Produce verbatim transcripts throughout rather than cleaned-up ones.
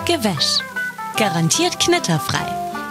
Gewäsch. Garantiert knitterfrei.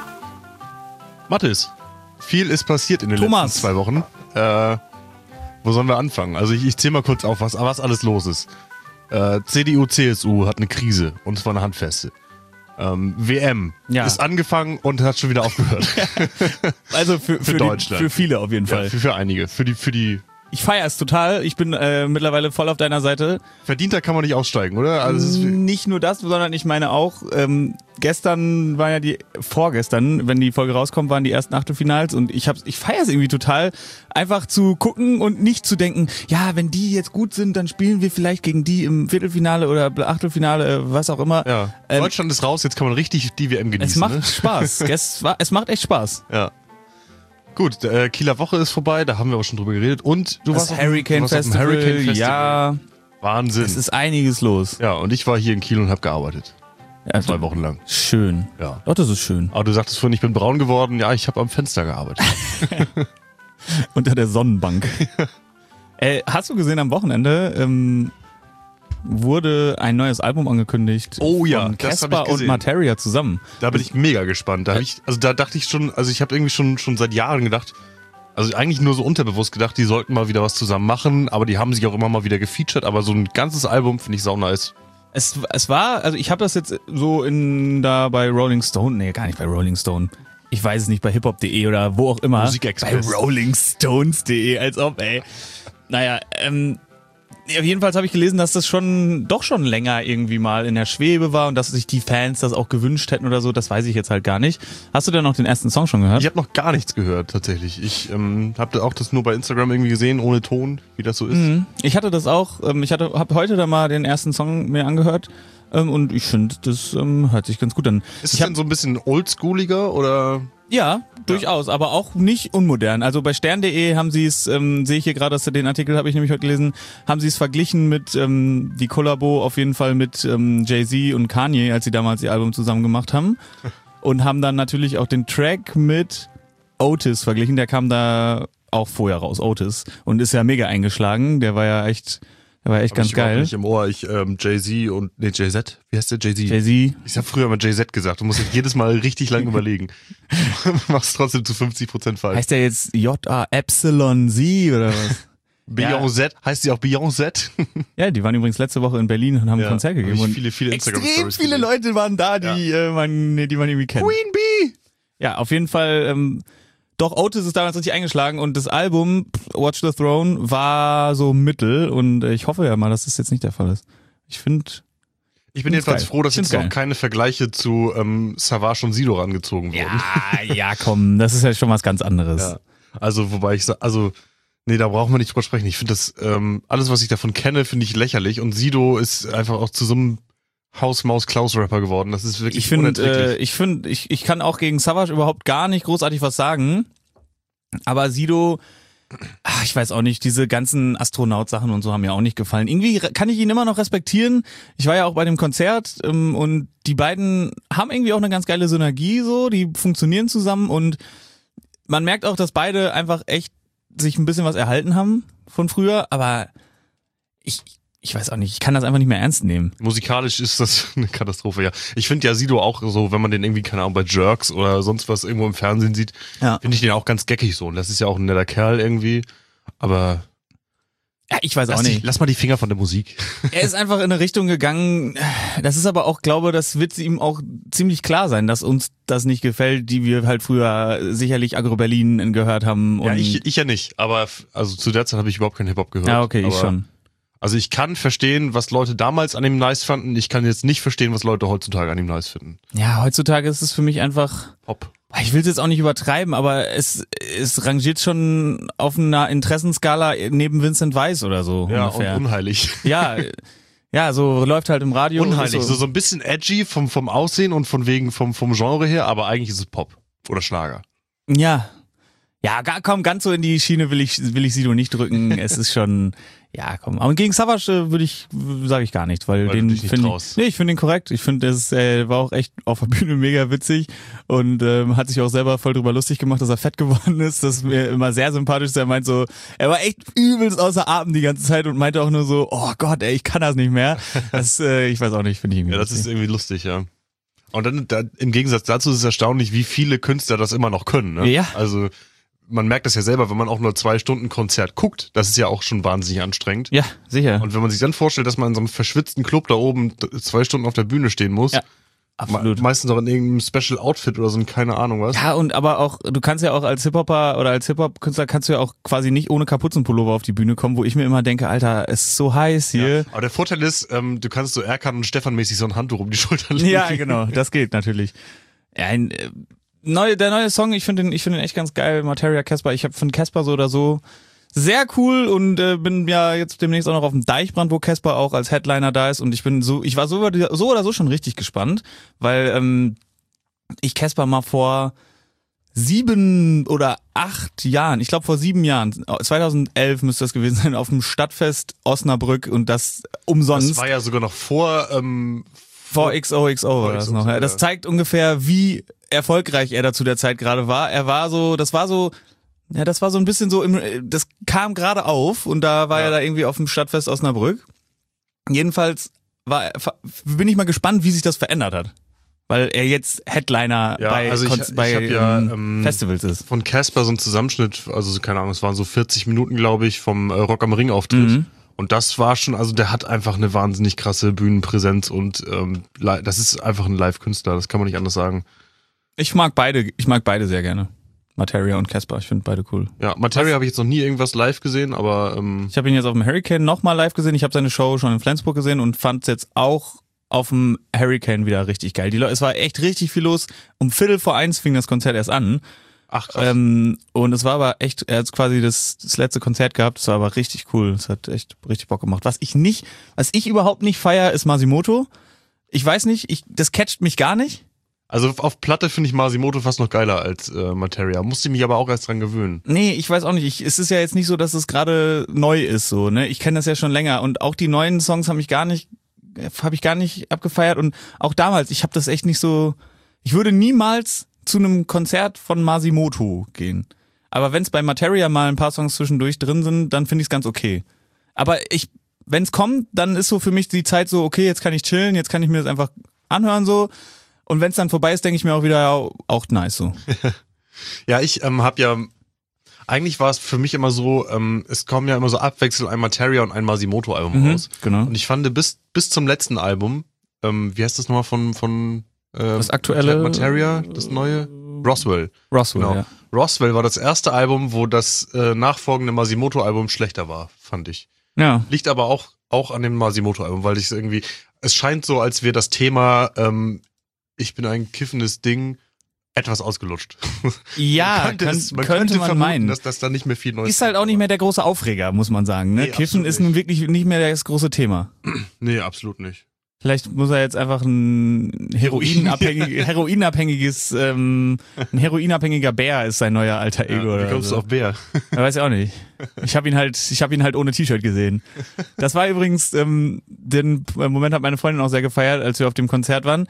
Mathis, viel ist passiert in den Thomas. letzten zwei Wochen. Äh, wo sollen wir anfangen? Also ich, ich zähle mal kurz auf, was, was alles los ist. Äh, C D U, C S U hat eine Krise und zwar eine handfeste. Ähm, W M Ja. ist angefangen und hat schon wieder aufgehört. Also für, Für für, Deutschland. Die, für viele auf jeden Fall. Ja, für, für einige. Für die, für die Ich feiere es total. Ich bin äh, mittlerweile voll auf deiner Seite. Verdienter kann man nicht aussteigen, oder? Also es ist, Nicht nur das, sondern ich meine auch, ähm, gestern war ja die, vorgestern, wenn die Folge rauskommt, waren die ersten Achtelfinals und ich hab's, ich feiere es irgendwie total, einfach zu gucken und nicht zu denken, ja, wenn die jetzt gut sind, dann spielen wir vielleicht gegen die im Viertelfinale oder Achtelfinale, äh, was auch immer. ja. Ähm, Deutschland ist raus, jetzt kann man richtig die W M genießen. Es macht ne? Spaß. es, war, es macht echt Spaß. Ja. Gut, äh, Kieler Woche ist vorbei, da haben wir auch schon drüber geredet. Und du Das warst auf dem- Hurricane du warst auf dem Festival, Hurricane Festival. ja, Wahnsinn. es ist einiges los. Ja, und ich war hier in Kiel und habe gearbeitet. Ja, Zwei Wochen lang. Schön. Ja. Doch, das ist schön. Aber du sagtest vorhin, ich bin braun geworden. Ja, ich habe am Fenster gearbeitet. Unter der Sonnenbank. äh, hast du gesehen, am Wochenende ähm, wurde ein neues Album angekündigt. Oh ja, von das hab Casper ich und gesehen. Materia zusammen. Da bin ich mega gespannt. Da hab ich, also da dachte ich schon, also ich habe irgendwie schon, schon seit Jahren gedacht, also eigentlich nur so unterbewusst gedacht, die sollten mal wieder was zusammen machen, aber die haben sich auch immer mal wieder gefeatured, aber so ein ganzes Album finde ich sau nice. Es, es war, also ich habe das jetzt so in da bei Rolling Stone, nee, gar nicht bei Rolling Stone. Ich weiß es nicht, bei hiphop punkt de oder wo auch immer. Musikexpress. Bei rollingstones punkt de, als ob, ey. Naja, ähm, auf jeden Fall habe ich gelesen, dass das schon doch schon länger irgendwie mal in der Schwebe war und dass sich die Fans das auch gewünscht hätten oder so, das weiß ich jetzt halt gar nicht. Hast du denn noch den ersten Song schon gehört? Ich habe noch gar nichts gehört, tatsächlich. Ich ähm, habe auch das nur bei Instagram irgendwie gesehen, ohne Ton, wie das so ist. Mhm. Ich hatte das auch, ähm, ich hatte habe heute da mal den ersten Song mir angehört ähm, und ich finde, das ähm, hört sich ganz gut an. Ist es ich hab, denn so ein bisschen oldschooliger oder? Ja, durchaus, aber auch nicht unmodern. Also bei stern punkt de haben sie es, ähm, sehe ich hier gerade, dass den Artikel habe ich nämlich heute gelesen, haben sie es verglichen mit ähm, die Kollabo auf jeden Fall mit ähm, Jay-Z und Kanye, als sie damals ihr Album zusammen gemacht haben. Und haben dann natürlich auch den Track mit Otis verglichen, der kam da auch vorher raus, Otis. Und ist ja mega eingeschlagen, der war ja echt, der war echt Hab ganz ich überhaupt geil. nicht im Ohr. Ich, ähm, Jay-Z und, nee, Jay-Z? Wie heißt der? Jay-Z? Jay-Z. Ich habe früher mal Jay-Z gesagt. Du musst jetzt jedes Mal richtig lang überlegen. Machst trotzdem zu fünfzig Prozent falsch. Heißt der jetzt J A Epsilon Z oder was? Beyoncé, heißt sie auch Beyoncé? Ja, die waren übrigens letzte Woche in Berlin und haben ein Konzert gegeben. Hab ich Und viele, viele extrem Instagram-Stories viele gesehen. Leute waren da, die, äh, man, nee, die man irgendwie kennt. Queen Bee! Ja, auf jeden Fall. Ähm, doch, Otis ist damals richtig eingeschlagen und das Album Watch the Throne war so mittel und äh, ich hoffe ja mal, dass das jetzt nicht der Fall ist. Ich finde, Ich bin Find's jedenfalls geil. froh, dass Find's jetzt noch geil. keine Vergleiche zu ähm, Savage und Sido rangezogen wurden. ja, ja, komm, das ist ja schon was ganz anderes. Ja. Also, wobei ich sag, also, nee, da brauchen wir nicht drüber sprechen. Ich finde das, ähm, alles, was ich davon kenne, finde ich lächerlich. Und Sido ist einfach auch zu so einem Haus-Maus-Klaus-Rapper geworden. Das ist wirklich Ich finde, unerträglich. äh, ich finde, ich, ich kann auch gegen Savage überhaupt gar nicht großartig was sagen. Aber Sido, ach, ich weiß auch nicht, diese ganzen Astronaut-Sachen und so haben mir auch nicht gefallen. Irgendwie kann ich ihn immer noch respektieren. Ich war ja auch bei dem Konzert ähm, und die beiden haben irgendwie auch eine ganz geile Synergie so, die funktionieren zusammen und man merkt auch, dass beide einfach echt sich ein bisschen was erhalten haben von früher, aber ich, ich weiß auch nicht, ich kann das einfach nicht mehr ernst nehmen. Musikalisch ist das eine Katastrophe, ja. Ich finde ja Sido auch so, wenn man den irgendwie, keine Ahnung, bei Jerks oder sonst was irgendwo im Fernsehen sieht, Ja. finde ich den auch ganz geckig so. Und das ist ja auch ein netter Kerl irgendwie. Aber Ja, ich weiß auch lass, nicht. die, lass mal die Finger von der Musik. Er ist einfach in eine Richtung gegangen, das ist aber auch, glaube, das wird ihm auch ziemlich klar sein, dass uns das nicht gefällt, die wir halt früher sicherlich Agro Berlin gehört haben. Und Ja, ich, ich ja nicht. Aber f- also zu der Zeit habe ich überhaupt keinen Hip-Hop gehört. ja, okay, ich aber, schon. Also ich kann verstehen, was Leute damals an ihm nice fanden. Ich kann jetzt nicht verstehen, was Leute heutzutage an ihm nice finden. Ja, heutzutage ist es für mich einfach, Pop. ich will es jetzt auch nicht übertreiben, aber es, es rangiert schon auf einer Interessenskala neben Vincent Weiss oder so Ja, ungefähr. und unheilig. Ja, ja, so läuft halt im Radio. Unheilig. und So, so ein bisschen edgy vom, vom Aussehen und von wegen vom, vom Genre her, aber eigentlich ist es Pop. Oder Schlager. Ja. Ja, gar, komm, ganz so in die Schiene will ich, will ich Sido nicht drücken. Es ist schon, ja, komm. Aber gegen Savage äh, würde ich, sage ich gar nicht, weil, Weil du den dich nicht finde traust. ich, nee, ich finde den korrekt. Ich finde, das äh, war auch echt auf der Bühne mega witzig und ähm, hat sich auch selber voll drüber lustig gemacht, dass er fett geworden ist. Das ist mir immer sehr sympathisch. Er meint so, er war echt übelst außer Atem die ganze Zeit und meinte auch nur so, oh Gott, ey, ich kann das nicht mehr. Das, äh, ich weiß auch nicht, finde ich irgendwie Ja, das lustig. ist irgendwie lustig, ja. Und dann da, im Gegensatz dazu ist es erstaunlich, wie viele Künstler das immer noch können. Ne? Ja. Also man merkt das ja selber, wenn man auch nur zwei Stunden Konzert guckt, das ist ja auch schon wahnsinnig anstrengend. Ja, sicher. Und wenn man sich dann vorstellt, dass man in so einem verschwitzten Club da oben zwei Stunden auf der Bühne stehen muss, Ja, absolut. me- meistens auch in irgendeinem Special Outfit oder so, keine Ahnung was. Ja, und aber auch, du kannst ja auch als Hip-Hopper oder als Hip-Hop-Künstler kannst du ja auch quasi nicht ohne Kapuzenpullover auf die Bühne kommen, wo ich mir immer denke, Alter, es ist so heiß hier. Ja. Aber der Vorteil ist, ähm, du kannst so Erkan und Stefan mäßig so ein Handtuch um die Schulter legen. Ja, genau, das geht natürlich. Ja, ein, äh, neu, der neue Song, ich finde den, ich finde den echt ganz geil, Materia Casper. Ich habe von Casper so oder so sehr cool und äh, bin ja jetzt demnächst auch noch auf dem Deichbrand, wo Casper auch als Headliner da ist und ich bin so, ich war so, so oder so schon richtig gespannt, weil ähm, ich Casper mal vor sieben oder acht Jahren, ich glaube vor sieben Jahren, zweitausendelf müsste das gewesen sein, auf dem Stadtfest Osnabrück und das umsonst. Das war ja sogar noch vor, ähm, Vor X O X O war das noch. Ja. Das zeigt ungefähr, wie erfolgreich er da zu der Zeit gerade war. Er war so, das war so, ja, das war so ein bisschen so, im, das kam gerade auf und da war Ja. er da irgendwie auf dem Stadtfest Osnabrück. Jedenfalls war, bin ich mal gespannt, wie sich das verändert hat. Weil er jetzt Headliner Ja, bei, also ich- Konz- ich bei hab ja, ähm, ähm, Festivals ist. von Casper so ein Zusammenschnitt, also keine Ahnung, es waren so vierzig Minuten, glaube ich, vom äh, Rock am Ring Auftritt. Mhm. Und das war schon, also der hat einfach eine wahnsinnig krasse Bühnenpräsenz und ähm, li- das ist einfach ein Live-Künstler, das kann man nicht anders sagen. Ich mag beide, ich mag beide sehr gerne. Materia und Casper, ich finde beide cool. Ja, Materia habe ich jetzt noch nie irgendwas live gesehen, aber ähm, Ich habe ihn jetzt auf dem Hurricane nochmal live gesehen. Ich habe seine Show schon in Flensburg gesehen und fand es jetzt auch auf dem Hurricane wieder richtig geil. Die Leute, es war echt richtig viel los. Um Viertel vor eins fing das Konzert erst an. ach krass. Ähm, und es war aber echt, er hat quasi das, das letzte Konzert gehabt. Es war aber richtig cool. Es hat echt richtig Bock gemacht. Was ich nicht, was ich überhaupt nicht feier, ist Masimoto. Ich weiß nicht, ich, das catcht mich gar nicht. Also auf Platte finde ich Masimoto fast noch geiler als äh, Materia. Musste mich aber auch erst dran gewöhnen. Nee, ich weiß auch nicht. Ich, es ist ja jetzt nicht so, dass es gerade neu ist, so, ne? Ich kenne das ja schon länger und auch die neuen Songs haben mich gar nicht, habe ich gar nicht abgefeiert und auch damals, ich habe das echt nicht so, ich würde niemals zu einem Konzert von Masimoto gehen. Aber wenn es bei Materia mal ein paar Songs zwischendurch drin sind, dann finde ich es ganz okay. Aber ich, wenn es kommt, dann ist so für mich die Zeit so, okay, jetzt kann ich chillen, jetzt kann ich mir das einfach anhören so. Und wenn es dann vorbei ist, denke ich mir auch wieder, ja, auch nice so. Ja, ich ähm, habe ja, eigentlich war es für mich immer so, ähm, es kommen ja immer so abwechselnd ein Materia und ein Masimoto-Album Mhm, raus. genau. Und ich fand bis bis zum letzten Album, ähm, wie heißt das nochmal von von äh, Das aktuelle Materia, das neue Roswell. Roswell, Genau. ja. Roswell war das erste Album, wo das äh, nachfolgende Masimoto-Album schlechter war, fand ich. Ja. Liegt aber auch auch an dem Masimoto-Album, weil ich es irgendwie, es scheint so, als wäre das Thema ähm, ich bin ein kiffendes Ding etwas ausgelutscht. Ja, könnte könnt, es- man könnte könnte man vermuten, meinen. dass das da nicht mehr viel Neues Ist halt auch nicht mehr der große Aufreger, muss man sagen. Ne? Nee, Kiffen absolut ist nun wirklich nicht mehr das große Thema. Nee, absolut nicht. Vielleicht muss er jetzt einfach ein heroinabhängig, heroinabhängiges, ähm, ein heroinabhängiger Bär ist sein neuer alter Ego. Ja, wie oder kommst so. du auf Bär? Ich weiß ja auch nicht. Ich habe ihn halt, ich habe ihn halt ohne T-Shirt gesehen. Das war übrigens, ähm, den Moment hat meine Freundin auch sehr gefeiert, als wir auf dem Konzert waren.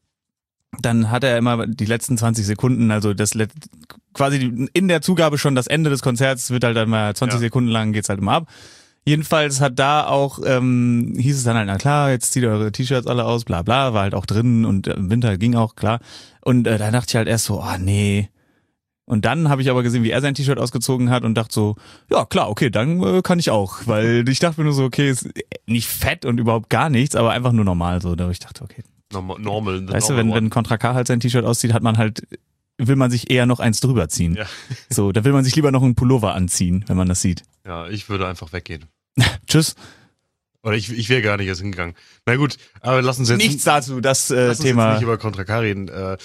Dann hat er immer die letzten zwanzig Sekunden, also das let- quasi in der Zugabe schon das Ende des Konzerts wird halt dann mal zwanzig Ja. Sekunden lang geht's halt immer ab. Jedenfalls hat da auch, ähm, hieß es dann halt, na klar, jetzt zieht eure T-Shirts alle aus, bla bla, war halt auch drin und im Winter ging auch, klar. Und äh, da dachte ich halt erst so, oh nee. Und dann habe ich aber gesehen, wie er sein T-Shirt ausgezogen hat und dachte so, ja klar, okay, dann äh, kann ich auch. Weil ich dachte mir nur so, okay, ist nicht fett und überhaupt gar nichts, aber einfach nur normal so. Da ich dachte, okay. Normal, normal the Weißt du, normal wenn, wenn Contra K halt sein T-Shirt auszieht, hat man halt, will man sich eher noch eins drüber ziehen. Ja. So, da will man sich lieber noch einen Pullover anziehen, wenn man das sieht. Ja, ich würde einfach weggehen. Tschüss. Oder ich, ich wäre gar nicht erst hingegangen. Na gut, aber lass uns jetzt Nichts dazu, das äh, lass uns Thema. jetzt nicht über Contra K reden. Äh,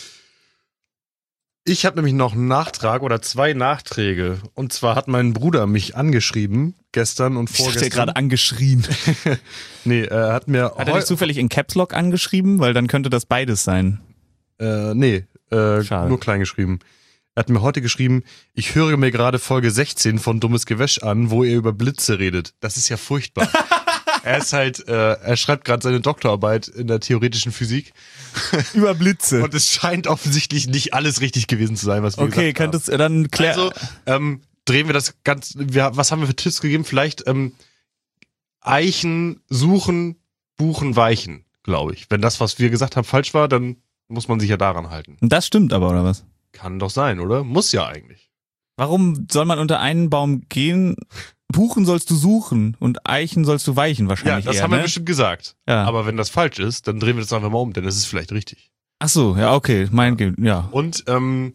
ich habe nämlich noch einen Nachtrag oder zwei Nachträge. Und zwar hat mein Bruder mich angeschrieben, gestern und Ich dachte vorgestern. ja gerade angeschrien. Nee, er hat mir Hat er heu- nicht zufällig in Caps Lock angeschrieben? Weil dann könnte das beides sein. Äh, nee, äh, Schade. nur klein geschrieben. Er hat mir heute geschrieben, ich höre mir gerade Folge sechzehn von Dummes Gewäsch an, wo ihr über Blitze redet. Das ist ja furchtbar. Er ist halt, äh, er schreibt gerade seine Doktorarbeit in der theoretischen Physik Über Blitze. und es scheint offensichtlich nicht alles richtig gewesen zu sein, was wir Okay, gesagt haben. könntest du dann klären. Also, ähm, drehen wir das ganz, wir, was haben wir für Tipps gegeben? Vielleicht ähm, Eichen suchen, buchen, weichen, glaube ich. Wenn das, was wir gesagt haben, falsch war, dann muss man sich ja daran halten. Und das stimmt aber, oder was? Kann doch sein, oder? Muss ja eigentlich. Warum soll man unter einen Baum gehen? Buchen sollst du suchen und Eichen sollst du weichen Ja, wahrscheinlich das eher, haben wir ne? bestimmt gesagt. Ja. Aber wenn das falsch ist, dann drehen wir das einfach mal um, denn es ist vielleicht richtig. Ach so, ja, okay, mein, Ge- ja. Und ähm,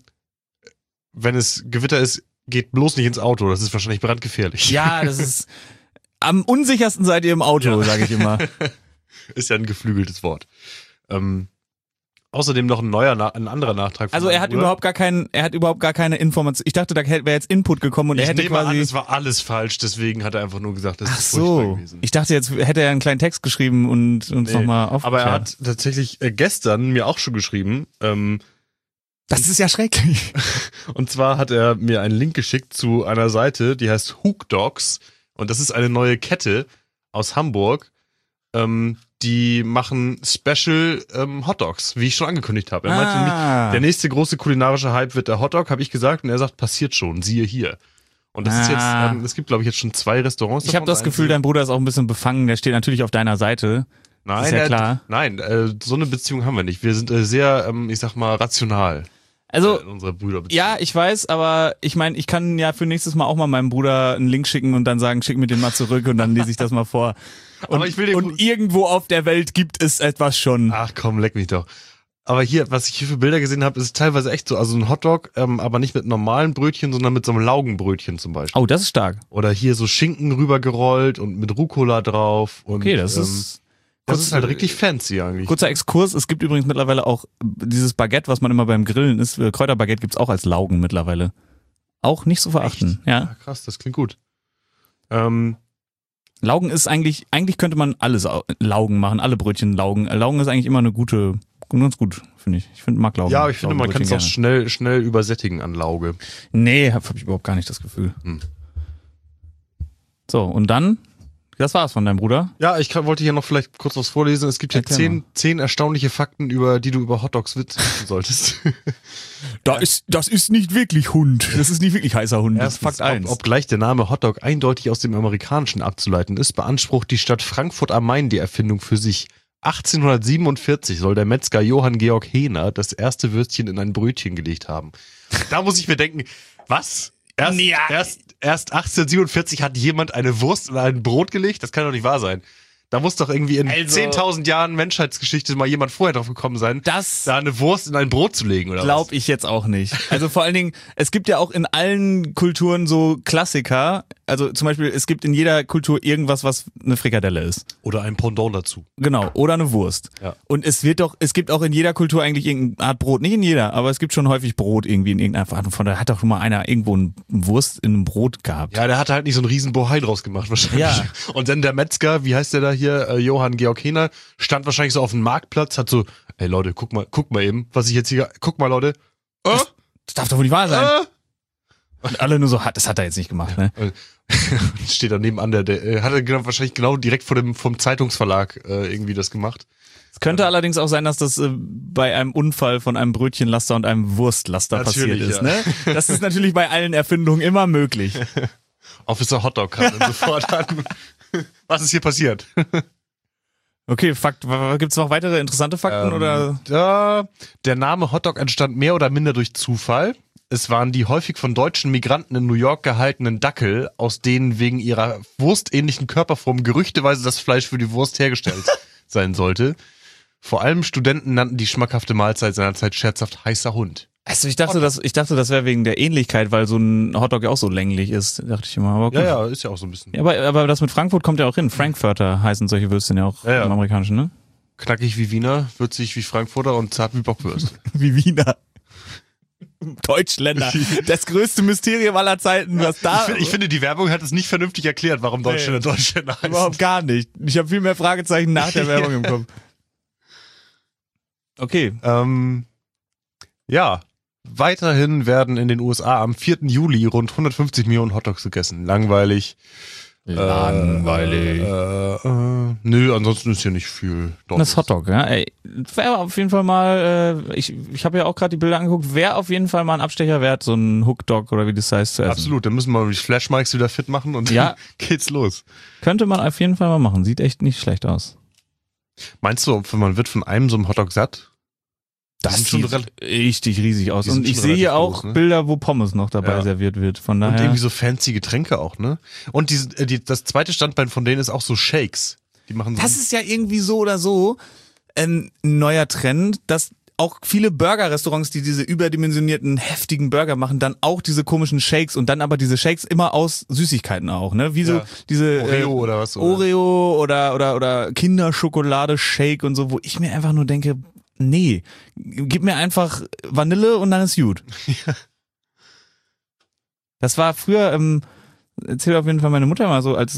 wenn es Gewitter ist, geht bloß nicht ins Auto. Das ist wahrscheinlich brandgefährlich. Ja, das ist, am unsichersten seid ihr im Auto, Ja. sage ich immer. Ist ja ein geflügeltes Wort. Ähm, außerdem noch ein neuer, Na- ein anderer Nachtrag. von Also er meinem hat Bruder. überhaupt gar keinen, er hat überhaupt gar keine Information. Ich dachte, da wäre jetzt Input gekommen und Ich er hätte nehme quasi. an, es war alles falsch, deswegen hat er einfach nur gesagt, das Ach ist furchtbar so. gewesen. Ich dachte, jetzt hätte er einen kleinen Text geschrieben und uns Nee, nochmal aufgeklärt. Aber er hat tatsächlich äh, gestern mir auch schon geschrieben, ähm, Das ist ja schrecklich. und zwar hat er mir einen Link geschickt zu einer Seite, die heißt Hook Dogs, und das ist eine neue Kette aus Hamburg, ähm, die machen Special ähm, Hot Dogs, wie ich schon angekündigt habe. Er meinte nämlich, Ah. der nächste große kulinarische Hype wird der Hotdog, habe ich gesagt, und er sagt, passiert schon, siehe hier. Und das ist jetzt, Ah. ähm, es gibt glaube ich jetzt schon zwei Restaurants. Ich habe davon. das Gefühl, dein Bruder ist auch ein bisschen befangen. Der steht natürlich auf deiner Seite. nein, ist ja er- klar. Nein, äh, so eine Beziehung haben wir nicht. Wir sind äh, sehr, ähm, ich sag mal, rational Also äh, in unserer Brüderbeziehung. ja, ich weiß, aber ich meine, ich kann ja für nächstes Mal auch mal meinem Bruder einen Link schicken und dann sagen, schick mir den mal zurück und dann lese ich das mal vor. Und, Aber ich will den- und irgendwo auf der Welt gibt es etwas schon. Ach komm, leck mich doch. Aber hier, was ich hier für Bilder gesehen habe, ist teilweise echt so, also ein Hotdog, ähm, aber nicht mit normalen Brötchen, sondern mit so einem Laugenbrötchen zum Beispiel. Oh, das ist stark. Oder hier so Schinken rübergerollt und mit Rucola drauf. Und, Okay, das ähm, ist das ist halt richtig fancy eigentlich. kurzer Exkurs. Es gibt übrigens mittlerweile auch dieses Baguette, was man immer beim Grillen isst. Äh, Kräuterbaguette gibt's auch als Laugen mittlerweile. Auch nicht zu verachten. Ja. Ah, krass, das klingt gut. Ähm, Laugen ist eigentlich, eigentlich könnte man alles au- Laugen machen, alle Brötchen Laugen. Äh, Laugen ist eigentlich immer eine gute, ganz gut, finde ich. Ich finde, mag Laugen. ja, aber ich finde, man kann es auch Laugenbrötchen schnell, schnell übersättigen an Lauge. gerne. Nee, habe hab ich überhaupt gar nicht das Gefühl. Hm. So, und dann, das war's von deinem Bruder. Ja, ich kann, wollte hier noch vielleicht kurz was vorlesen. Es gibt hier Erklär zehn, mal. zehn erstaunliche Fakten, über die du über Hotdogs wissen solltest. Da ist, das ist nicht wirklich Hund. Das ist nicht wirklich heißer Hund. Das ist Fakt Erstens, eins. ob, obgleich der Name Hotdog eindeutig aus dem Amerikanischen abzuleiten ist, beansprucht die Stadt Frankfurt am Main die Erfindung für sich. achtzehnhundertsiebenundvierzig soll der Metzger Johann Georg Hehner das erste Würstchen in ein Brötchen gelegt haben. Da muss ich mir denken, was? Erst, Ja. erst, erst achtzehnhundertsiebenundvierzig hat jemand eine Wurst in ein Brot gelegt? Das kann doch nicht wahr sein. Da muss doch irgendwie in Also- zehntausend Jahren Menschheitsgeschichte mal jemand vorher drauf gekommen sein, Das da eine Wurst in ein Brot zu legen, oder Glaub ich jetzt auch nicht. Also vor allen Dingen, es gibt ja auch in allen Kulturen so Klassiker. Also zum Beispiel, es gibt in jeder Kultur irgendwas, was eine Frikadelle ist. was? Oder ein Pendant dazu. Genau. Oder eine Wurst. Ja. Und es wird doch, es gibt auch in jeder Kultur eigentlich irgendeine Art Brot. Nicht in jeder, aber es gibt schon häufig Brot irgendwie in irgendeiner Art. Von daher hat doch schon mal einer irgendwo eine Wurst in einem Brot gehabt. Ja, der hatte halt nicht so einen riesen Bohai draus gemacht wahrscheinlich. Ja. Und dann der Metzger, wie heißt der da hier, äh, Johann Georg Hehner, stand wahrscheinlich so auf dem Marktplatz, hat so, ey Leute, guck mal, guck mal eben, was ich jetzt hier, guck mal Leute. Äh, Das darf doch wohl nicht wahr sein. äh. Und alle nur so, hat, das hat er jetzt nicht gemacht, ne? Steht daneben an, der, der äh, hat er genau, wahrscheinlich genau direkt vor dem, vom Zeitungsverlag äh, irgendwie das gemacht. Es könnte allerdings auch sein, dass das äh, bei einem Unfall von einem Brötchenlaster und einem Wurstlaster passiert Natürlich, ist. ja. Ne? Das ist natürlich bei allen Erfindungen immer möglich. Officer Hotdog kam dann sofort an. Was ist hier passiert? Okay, Fakt, gibt es noch weitere interessante Fakten Ähm, oder? Da, der Name Hotdog entstand mehr oder minder durch Zufall. Es waren die häufig von deutschen Migranten in New York gehaltenen Dackel, aus denen wegen ihrer wurstähnlichen Körperform gerüchteweise das Fleisch für die Wurst hergestellt sein sollte. Vor allem Studenten nannten die schmackhafte Mahlzeit seinerzeit scherzhaft heißer Hund. Also ich dachte, das, ich dachte, das wäre wegen der Ähnlichkeit, weil so ein Hotdog ja auch so länglich ist, dachte ich immer. Aber gut. Ja, ja, ist ja auch so ein bisschen. Ja, aber, aber das mit Frankfurt kommt ja auch hin. Frankfurter heißen solche Würstchen ja auch Ja, ja. im Amerikanischen, ne? Knackig wie Wiener, würzig wie Frankfurter und zart wie Bockwürste. Wie Wiener. Deutschländer. Das größte Mysterium aller Zeiten, was da... Ich, find, ich finde, die Werbung hat es nicht vernünftig erklärt, warum Deutschländer Deutschländer heißen. Überhaupt gar nicht. Ich habe viel mehr Fragezeichen nach der Werbung im Kopf. Okay. Ähm, ja, weiterhin werden in den U S A am vierten Juli rund hundertfünfzig Millionen Hotdogs gegessen. Langweilig. Langweilig. Äh, äh, nö, ansonsten ist hier nicht viel. Dort Das Hotdog, ja. Ey, wäre auf jeden Fall mal, äh, ich, ich habe ja auch gerade die Bilder angeguckt, wäre auf jeden Fall mal ein Abstecher wert, so ein Hookdog oder wie das heißt zu essen. Absolut, dann müssen wir die Flashmics wieder fit machen und Ja. dann geht's los. Könnte man auf jeden Fall mal machen. Sieht echt nicht schlecht aus. Meinst du, wenn man wird von einem so einem Hotdog satt? Das sind schon sieht rel- richtig riesig aus. Die sind Und ich schon sehe hier relativ auch groß, ne? Bilder, wo Pommes noch dabei Ja. serviert wird. Von Und daher. irgendwie so fancy Getränke auch, ne? Und die, äh, die, das zweite Standbein von denen ist auch so Shakes. Die machen so. Das ist ja irgendwie so oder so ein neuer Trend, dass auch viele Burger-Restaurants, die diese überdimensionierten, heftigen Burger machen, dann auch diese komischen Shakes und dann aber diese Shakes immer aus Süßigkeiten auch, ne? Wie so Ja. diese Oreo äh, oder was? Oder? Oreo oder, oder, oder Kinderschokolade-Shake und so, wo ich mir einfach nur denke, nee, gib mir einfach Vanille und dann ist gut. Das war früher, ähm, erzählt auf jeden Fall meine Mutter mal so, als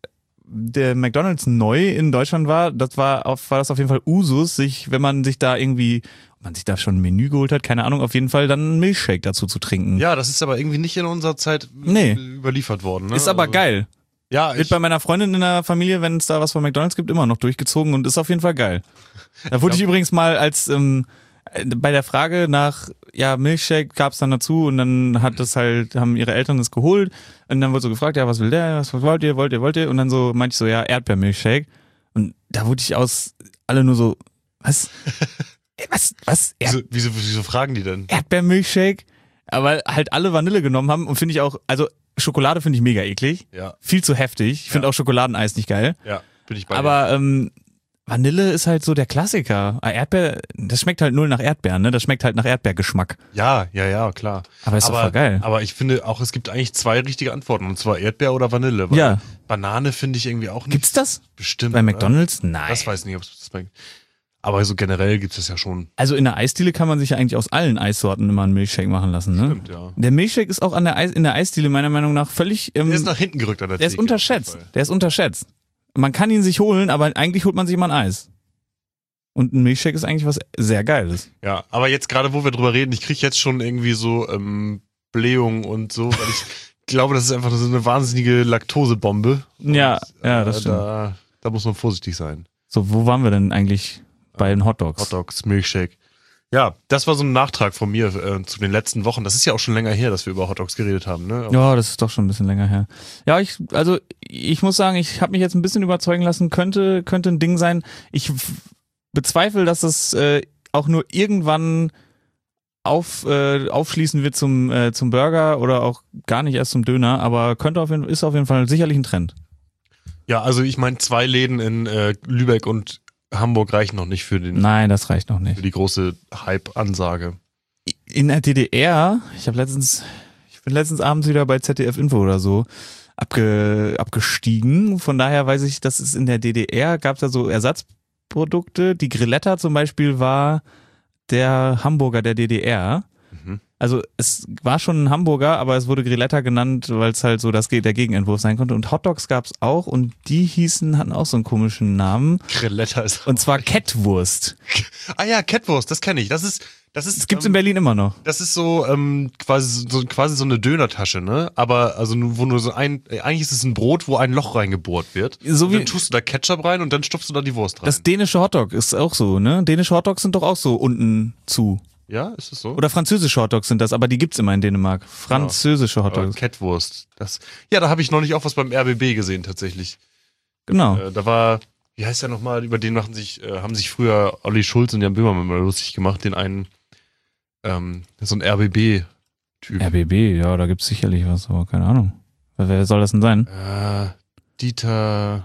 der McDonald's neu in Deutschland war, das war auf, war das auf jeden Fall Usus, sich, wenn man sich da irgendwie, ob man sich da schon ein Menü geholt hat, keine Ahnung, auf jeden Fall dann einen Milchshake dazu zu trinken. Ja, das ist aber irgendwie nicht in unserer Zeit Nee. überliefert worden. Ne? Ist aber Also, geil. Ja, Wird ich, bei meiner Freundin in der Familie, wenn es da was von McDonald's gibt, immer noch durchgezogen und ist auf jeden Fall geil. Da wurde ich, glaub- übrigens mal als ähm, äh, bei der Frage nach ja Milchshake gab's dann dazu und dann hat das halt haben ihre Eltern das geholt und dann wurde so gefragt, ja was will der, was wollt ihr, wollt ihr, wollt ihr und dann so meinte ich so ja Erdbeermilchshake und da wurde ich aus alle nur so was Ey, was was Erd wieso, wieso, wieso fragen die denn? Erdbeermilchshake, aber halt alle Vanille genommen haben und finde ich auch also Schokolade finde ich mega eklig, Ja, viel zu heftig. Ich finde Ja. auch Schokoladeneis nicht geil. ja, bin ich bei dir. Aber ähm, Vanille ist halt so der Klassiker. Ah, Erdbeer, das schmeckt halt null nach Erdbeeren, ne? Das schmeckt halt nach Erdbeergeschmack. Ja, ja, ja, klar. Aber ist doch aber, voll geil. aber ich finde auch, es gibt eigentlich zwei richtige Antworten, und zwar Erdbeer oder Vanille. Weil Ja. Banane finde ich irgendwie auch nicht. Gibt's das Bestimmt. bei oder? McDonald's? Nein. Das weiß ich nicht, ob es das bei. Aber so generell gibt es das ja schon. Also in der Eisdiele kann man sich ja eigentlich aus allen Eissorten immer einen Milchshake machen lassen, ne? Stimmt, ja. Der Milchshake ist auch an der Eis, in der Eisdiele meiner Meinung nach völlig. Ähm, Der ist nach hinten gerückt an der der ist Theke, unterschätzt. auf jeden Fall. Der ist unterschätzt. Man kann ihn sich holen, aber eigentlich holt man sich immer ein Eis. Und ein Milchshake ist eigentlich was sehr Geiles. Ja, aber jetzt gerade, wo wir drüber reden, ich kriege jetzt schon irgendwie so ähm, Blähung und so, weil ich glaube, das ist einfach so eine wahnsinnige Laktosebombe. Und, Ja, ja, das äh, stimmt. Da, da muss man vorsichtig sein. So, wo waren wir denn eigentlich bei den Hotdogs? Hotdogs, Milkshake. Ja, das war so ein Nachtrag von mir äh, zu den letzten Wochen. Das ist ja auch schon länger her, dass wir über Hotdogs geredet haben, ne? Aber Ja, das ist doch schon ein bisschen länger her. Ja, ich, also ich muss sagen, ich habe mich jetzt ein bisschen überzeugen lassen, könnte, könnte ein Ding sein. Ich f- bezweifle, dass es äh, auch nur irgendwann auf, äh, aufschließen wird zum, äh, zum Burger oder auch gar nicht erst zum Döner, aber könnte auf jeden, ist auf jeden Fall sicherlich ein Trend. Ja, also ich meine, zwei Läden in äh, Lübeck und Hamburg reichen noch nicht für, den, Nein, das reicht noch nicht. für die große Hype-Ansage. In der D D R, ich habe letztens, ich bin letztens abends wieder bei Z D F Info oder so abge, abgestiegen. Von daher weiß ich, dass es in der D D R gab es da so Ersatzprodukte. Die Grilletta zum Beispiel war der Hamburger der D D R. Mhm. Also es war schon ein Hamburger, aber es wurde Grilletta genannt, weil es halt so das, der Gegenentwurf sein konnte. Und Hotdogs gab es auch und die hießen, hatten auch so einen komischen Namen. Grilletta ist. Und zwar Kettwurst. Ah ja, Kettwurst, das kenne ich. Das ist, das ist. Das gibt's in ähm, Berlin immer noch. Das ist so ähm, quasi so quasi so eine Dönertasche, ne? Aber also nur- wo nur so ein, äh, eigentlich ist es ein Brot, wo ein Loch reingebohrt wird. So Und wie- dann tust du da Ketchup rein und dann stopfst du da die Wurst rein. Das dänische Hotdog ist auch so, ne? Dänische Hotdogs sind doch auch so unten zu. ja, ist es so? Oder französische Hotdogs sind das, aber die gibt's immer in Dänemark. Französische Aber Hotdogs. Kettwurst. Das, ja, da habe ich noch nicht auch was beim R B B gesehen tatsächlich. Genau. Äh, da war, wie heißt der nochmal? Über den machen sich, äh, haben sich früher Olli Schulz und Jan Böhmermann mal lustig gemacht, den einen, ähm, so ein R B B-Typ. R B B, ja, da gibt's sicherlich was, aber keine Ahnung. Wer, wer soll das denn sein? Äh, Dieter.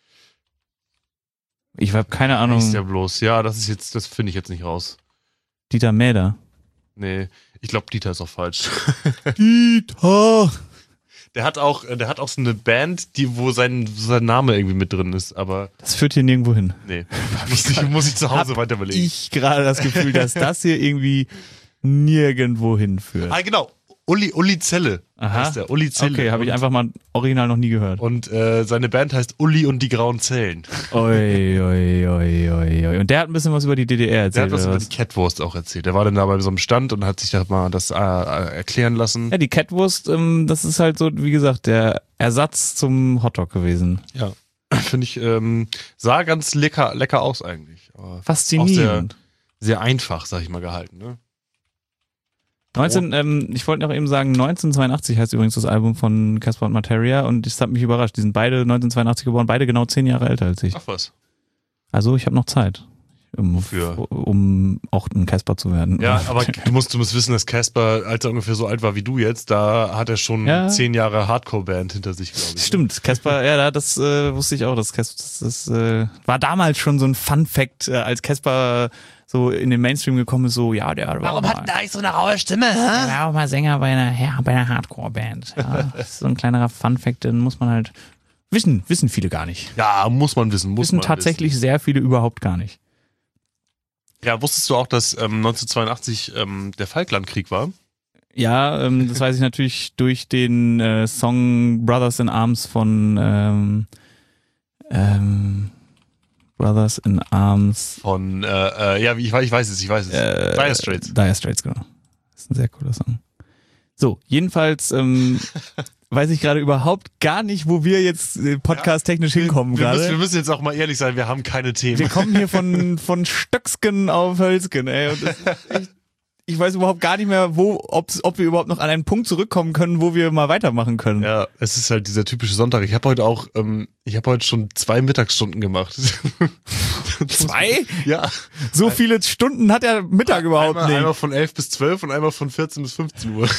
Ich habe keine Ist Ahnung. der bloß? Ja, das ist jetzt, das finde ich jetzt nicht raus. Dieter Mäder. Nee, ich glaube, Dieter ist auch falsch. Dieter! Der hat auch, der hat auch so eine Band, die, wo sein, sein Name irgendwie mit drin ist, aber Das führt hier nirgendwo hin. nee. muss, ich, muss ich zu Hause Hab weiter überlegen. Ich gerade das Gefühl, dass das hier irgendwie nirgendwo hinführt. Ah, genau. Uli, Uli Zelle Aha. heißt der. Uli Zelle. Okay, habe ich Und- einfach mal original noch nie gehört. Und äh, seine Band heißt Uli und die grauen Zellen. Oi, oi, oi, oi, oi. Und der hat ein bisschen was über die D D R Der erzählt. hat was oder über was? die Catwurst auch erzählt. Der war dann da bei so einem Stand und hat sich da mal das äh, äh, erklären lassen. Ja, die Kettwurst, ähm, das ist halt so, wie gesagt, der Ersatz zum Hotdog gewesen. Ja. Finde ich, ähm, sah ganz lecker, lecker aus eigentlich. Aber Faszinierend. sehr einfach, sag ich mal, gehalten. Ne? neunzehn, ähm, ich wollte noch eben sagen, neunzehnhundertzweiundachtzig heißt übrigens das Album von Casper und Materia und das hat mich überrascht. Die sind beide neunzehnhundertzweiundachtzig geboren, beide genau zehn Jahre älter als ich. Ach was. Also ich habe noch Zeit. Um, Wofür? um auch ein Casper zu werden. Ja, aber du musst, du musst wissen, dass Casper, als er ungefähr so alt war wie du jetzt, da hat er schon Ja. zehn Jahre Hardcore-Band hinter sich, glaube ich. Stimmt, Casper, ja, das äh, wusste ich auch. Das, das, das äh, war damals schon so ein Fun-Fact, äh, als Casper so in den Mainstream gekommen ist, so, ja, der war Warum auch hat mal, der eigentlich so eine raue Stimme? der Hä? war auch mal Sänger bei einer, ja, bei einer Hardcore-Band. Ja, das ist so ein kleinerer Fun-Fact, den muss man halt wissen, wissen viele gar nicht. Ja, muss man wissen, muss Wissen man tatsächlich sehr viele überhaupt gar nicht. wissen. Ja, wusstest du auch, dass ähm, neunzehnhundertzweiundachtzig ähm, der Falklandkrieg war? Ja, ähm, das weiß ich natürlich durch den äh, Song Brothers in Arms von ähm, ähm, Brothers in Arms. Von, äh, äh, ja, ich, weiß- ich weiß es, ich weiß es. Äh, Dire Straits. Dire Straits, genau. Das ist ein sehr cooler Song. So, jedenfalls ähm, weiß ich gerade überhaupt gar nicht, wo wir jetzt äh, podcast-technisch hinkommen wir, müssen, wir gerade. müssen jetzt auch mal ehrlich sein, wir haben keine Themen. Wir kommen hier von, von Stöcksken auf Hölzken, ey. Und das ist echt, ich weiß überhaupt gar nicht mehr, wo, ob's, ob wir überhaupt noch an einen Punkt zurückkommen können, wo wir mal weitermachen können. Ja, es ist halt dieser typische Sonntag. Ich habe heute auch, ähm, ich habe heute schon zwei Mittagsstunden gemacht. Zwei? Ja. So viele Stunden hat der Mittag überhaupt einmal, nicht. einmal von elf bis zwölf und einmal von vierzehn bis fünfzehn Uhr.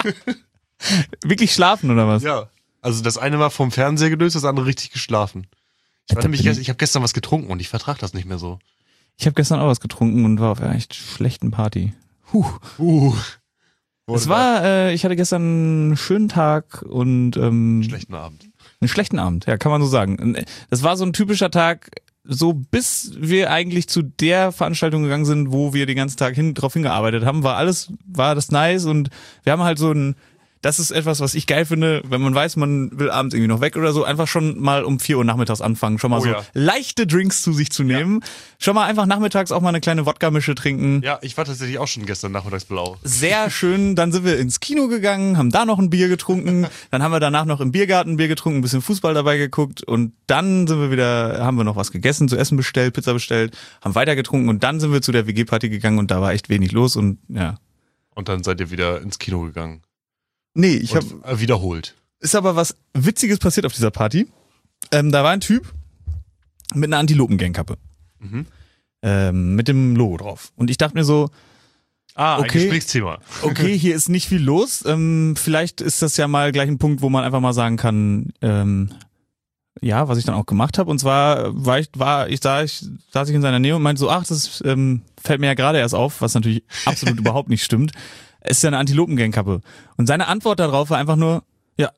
Wirklich schlafen oder was? Ja. Also das eine war vom Fernseher gelöst, das andere richtig geschlafen. Ich, war Da nämlich bin gest- ich habe gestern was getrunken und ich vertrage das nicht mehr so. Ich habe gestern auch was getrunken und war auf einer echt schlechten Party. Huh. Uh. Es war, äh, ich hatte gestern einen schönen Tag und ähm, Schlechten Abend. einen schlechten Abend, ja, kann man so sagen. Das war so ein typischer Tag, so bis wir eigentlich zu der Veranstaltung gegangen sind, wo wir den ganzen Tag hin, drauf hingearbeitet haben, war alles, war das nice und wir haben halt so ein, das ist etwas, was ich geil finde, wenn man weiß, man will abends irgendwie noch weg oder so, einfach schon mal um vier Uhr nachmittags anfangen, schon mal Oh so ja. leichte Drinks zu sich zu nehmen, schon mal einfach nachmittags auch mal eine kleine Wodka-Mische trinken. Ja, ich war tatsächlich auch schon gestern nachmittags blau. Sehr schön. Dann sind wir ins Kino gegangen, haben da noch ein Bier getrunken. Dann haben wir danach noch im Biergarten ein Bier getrunken, ein bisschen Fußball dabei geguckt und dann sind wir wieder, haben wir noch was gegessen, zu essen bestellt, Pizza bestellt, haben weiter getrunken und dann sind wir zu der W G-Party gegangen und da war echt wenig los und ja. Und dann seid ihr wieder ins Kino gegangen. Nee, ich habe Und, äh, wiederholt. ist aber was Witziges passiert auf dieser Party. Ähm, da war ein Typ mit einer Antilopen-Gang-Kappe. Mhm. Ähm, mit dem Logo drauf. Und ich dachte mir so, Ah, ein Okay. Gesprächsthema. okay, hier ist nicht viel los. Ähm, vielleicht ist das ja mal gleich ein Punkt, wo man einfach mal sagen kann, ähm, ja, was ich dann auch gemacht habe. Und zwar war ich, war ich, da ich, saß ich in seiner Nähe und meinte so, ach, das ähm, fällt mir ja gerade erst auf, was natürlich absolut überhaupt nicht stimmt. Es ist ja eine Antilopen-Gang-Kappe. Und seine Antwort darauf war einfach nur, ja.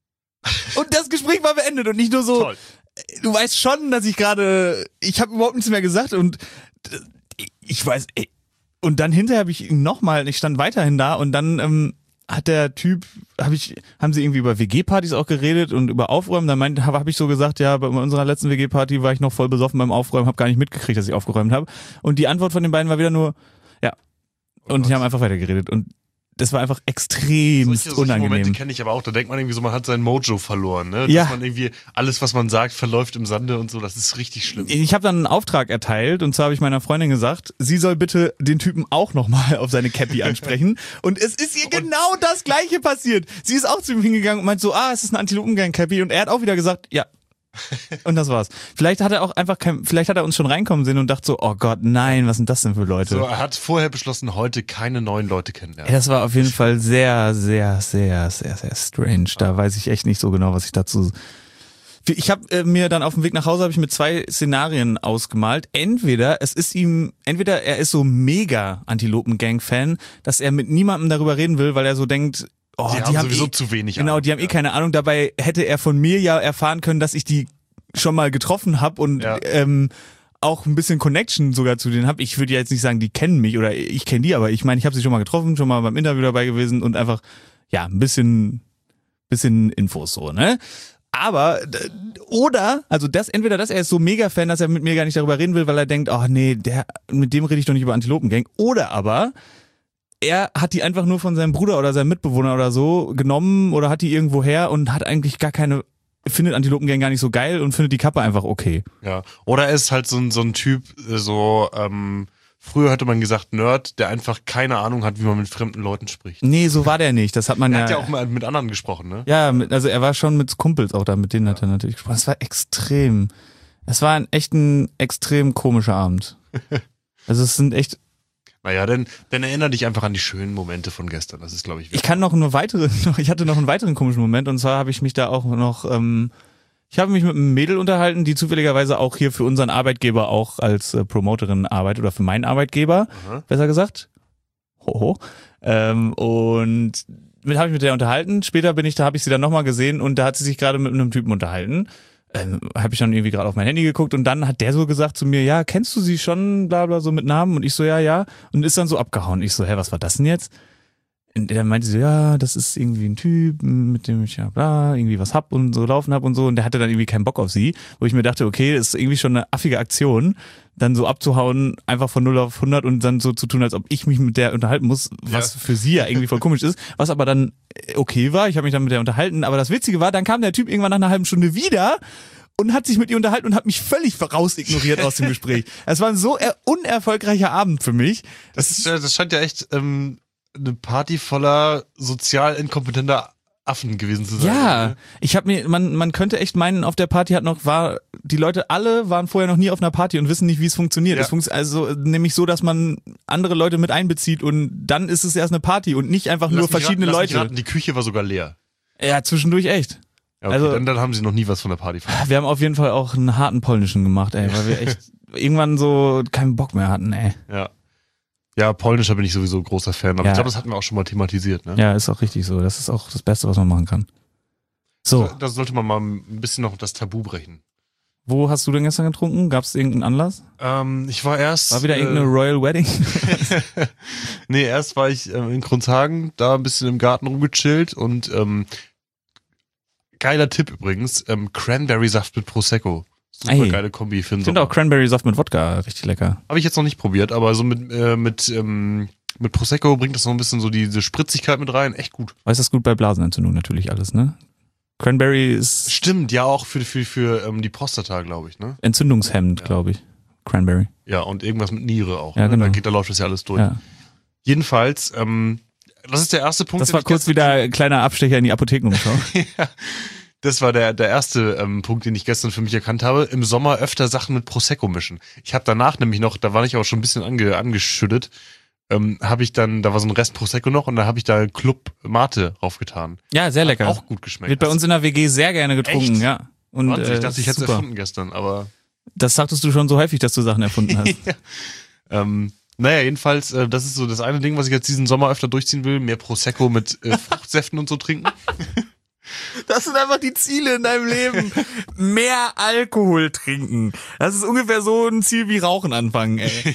Und das Gespräch war beendet und nicht nur so, Toll. du weißt schon, dass ich gerade, ich habe überhaupt nichts mehr gesagt und äh, ich weiß, ey. Und dann hinterher habe ich ihn nochmal, ich stand weiterhin da und dann ähm, hat der Typ, hab ich, haben sie irgendwie über W G-Partys auch geredet und über Aufräumen. Dann meinte, habe hab ich so gesagt, ja, bei unserer letzten W G-Party war ich noch voll besoffen beim Aufräumen, habe gar nicht mitgekriegt, dass ich aufgeräumt habe. Und die Antwort von den beiden war wieder nur, ja. Und die haben einfach weitergeredet und das war einfach extrem Solche, solche Momente unangenehm. kenne ich aber auch. Da denkt man irgendwie so, man hat sein Mojo verloren. Ne? Dass Ja. man irgendwie, alles, was man sagt, verläuft im Sande und so. Das ist richtig schlimm. Ich habe dann einen Auftrag erteilt und zwar habe ich meiner Freundin gesagt, sie soll bitte den Typen auch nochmal auf seine Cappy ansprechen. Und es ist ihr genau das Gleiche passiert. Sie ist auch zu ihm hingegangen und meint so, ah, es ist eine Antilopengang-Cappy. Und er hat auch wieder gesagt, ja. Und das war's. Vielleicht hat er auch einfach kein, vielleicht hat er uns schon reinkommen sehen und dachte so, oh Gott, nein, was sind das denn für Leute? So, er hat vorher beschlossen, heute keine neuen Leute kennenlernen. Ja, das war auf jeden Fall sehr, sehr, sehr, sehr, sehr strange. Da weiß ich echt nicht so genau, was ich dazu. Ich habe äh, mir dann auf dem Weg nach Hause habe ich mir zwei Szenarien ausgemalt. Entweder es ist ihm, entweder er ist so mega Antilopen-Gang-Fan, dass er mit niemandem darüber reden will, weil er so denkt, oh, die, die, haben sowieso eh, zu wenig genau, Ahnung. die haben eh keine Ahnung. Dabei hätte er von mir ja erfahren können, dass ich die schon mal getroffen habe und Ja. ähm, auch ein bisschen Connection sogar zu denen habe. Ich würde ja jetzt nicht sagen, die kennen mich oder ich kenne die, aber ich meine, ich habe sie schon mal getroffen, schon mal beim Interview dabei gewesen und einfach, ja, ein bisschen, bisschen Infos so, ne? Aber, d- oder, also das, entweder das, er ist so mega Fan, dass er mit mir gar nicht darüber reden will, weil er denkt, ach nee, der, mit dem rede ich doch nicht über Antilopengang. Oder aber, er hat die einfach nur von seinem Bruder oder seinem Mitbewohner oder so genommen oder hat die irgendwo her und hat eigentlich gar keine, findet Antilopengang gar nicht so geil und findet die Kappe einfach okay. Ja. Oder er ist halt so ein, so ein Typ, äh, so, ähm, früher hätte man gesagt Nerd, der einfach keine Ahnung hat, wie man mit fremden Leuten spricht. Nee, so war der nicht. Das hat man Er ja. hat ja auch mal mit anderen gesprochen, ne? Ja, mit, also er war schon mit Kumpels auch da, mit denen hat er natürlich gesprochen. Es war extrem. Es war ein echt ein extrem komischer Abend. Also es sind echt. Naja, dann, dann erinnere dich einfach an die schönen Momente von gestern. Das ist, glaube ich, Ich kann noch eine weitere, ich hatte noch einen weiteren komischen Moment und zwar habe ich mich da auch noch, ähm, ich habe mich mit einem Mädel unterhalten, die zufälligerweise auch hier für unseren Arbeitgeber auch als äh, Promoterin arbeitet oder für meinen Arbeitgeber, Aha. besser gesagt. Hoho. Ähm, und mit habe ich mit der unterhalten. Später bin ich, da habe ich sie dann nochmal gesehen und da hat sie sich gerade mit einem Typen unterhalten. Ähm, habe ich dann irgendwie gerade auf mein Handy geguckt und dann hat der so gesagt zu mir, ja, kennst du sie schon, bla bla, so mit Namen? Und ich so, ja, ja. Und ist dann so abgehauen. Ich so, hä, was war das denn jetzt? Und der meinte so, ja, das ist irgendwie ein Typ, mit dem ich ja bla, irgendwie was hab und so laufen hab und so. Und der hatte dann irgendwie keinen Bock auf sie, wo ich mir dachte, okay, das ist irgendwie schon eine affige Aktion, dann so abzuhauen, einfach von null auf hundert und dann so zu tun, als ob ich mich mit der unterhalten muss, was Ja. für sie ja irgendwie voll komisch ist, was aber dann okay war. Ich habe mich dann mit der unterhalten, aber das Witzige war, dann kam der Typ irgendwann nach einer halben Stunde wieder und hat sich mit ihr unterhalten und hat mich völlig raus ignoriert aus dem Gespräch. Es war ein so er- unerfolgreicher Abend für mich. Das, ist, ja- das scheint ja echt ähm, eine Party voller sozial inkompetenter Affen gewesen zu sein. Ja, ich habe mir, man, man könnte echt meinen, auf der Party hat noch, war, die Leute alle waren vorher noch nie auf einer Party und wissen nicht, wie es funktioniert. Ja. Es funktioniert also nämlich so, dass man andere Leute mit einbezieht und dann ist es erst eine Party und nicht einfach Lass nur mich verschiedene raten, lass mich Leute. raten, die Küche war sogar leer. Ja, zwischendurch echt. Ja, okay, Also- dann, dann haben sie noch nie was von der Party verstanden. Wir haben auf jeden Fall auch einen harten polnischen gemacht, ey, weil wir echt irgendwann so keinen Bock mehr hatten, ey. Ja. Ja, polnischer bin ich sowieso großer Fan, aber Ja. ich glaube, das hatten wir auch schon mal thematisiert. Ne? Ja, ist auch richtig so. Das ist auch das Beste, was man machen kann. So, Da sollte man mal ein bisschen noch das Tabu brechen. wo hast du denn gestern getrunken? Gab es irgendeinen Anlass? Ähm, ich war erst. War wieder äh, irgendeine Royal Wedding? Nee, erst war ich ähm, in Kronshagen, da ein bisschen im Garten rumgechillt und ähm, geiler Tipp übrigens, ähm, Cranberry-Saft mit Prosecco. Super Ey. geile Kombi für den Ich finde auch Sommer. Cranberry-Saft mit Wodka richtig lecker. Habe ich jetzt noch nicht probiert, aber so mit, äh, mit, ähm, mit Prosecco bringt das noch ein bisschen so diese Spritzigkeit mit rein. Echt gut. Weiß das gut bei Blasenentzündung natürlich alles, ne? Cranberry ist Stimmt, ja auch für, für, für ähm, die Prostata, glaube ich, ne? entzündungshemmend, Ja. glaube ich. Cranberry. Ja, und irgendwas mit Niere auch. Ja, ne? genau. Da, geht, da läuft das ja alles durch. Ja. Jedenfalls, ähm, das ist der erste Punkt. Das den war ich kurz gestern- wieder ein kleiner Abstecher in die Apothekenumschau. Ja, das war der, der erste ähm, Punkt, den ich gestern für mich erkannt habe. Im Sommer öfter Sachen mit Prosecco mischen. Ich habe danach nämlich noch, da war ich auch schon ein bisschen ange, angeschüttet, ähm, habe ich dann, da war so ein Rest Prosecco noch und da habe ich da Club Mate raufgetan. Ja, sehr lecker. Hat auch gut geschmeckt. Wird bei uns in der W G sehr gerne getrunken, Echt? ja. Und Wahnsinn, ich äh, dachte, ich hätte es super. erfunden gestern, aber Das sagtest du schon so häufig, dass du Sachen erfunden hast. ja. ähm, naja, jedenfalls, äh, das ist so das eine Ding, was ich jetzt diesen Sommer öfter durchziehen will, mehr Prosecco mit äh, Fruchtsäften und so trinken. Das sind einfach die Ziele in deinem Leben. Mehr Alkohol trinken. Das ist ungefähr so ein Ziel wie Rauchen anfangen, ey.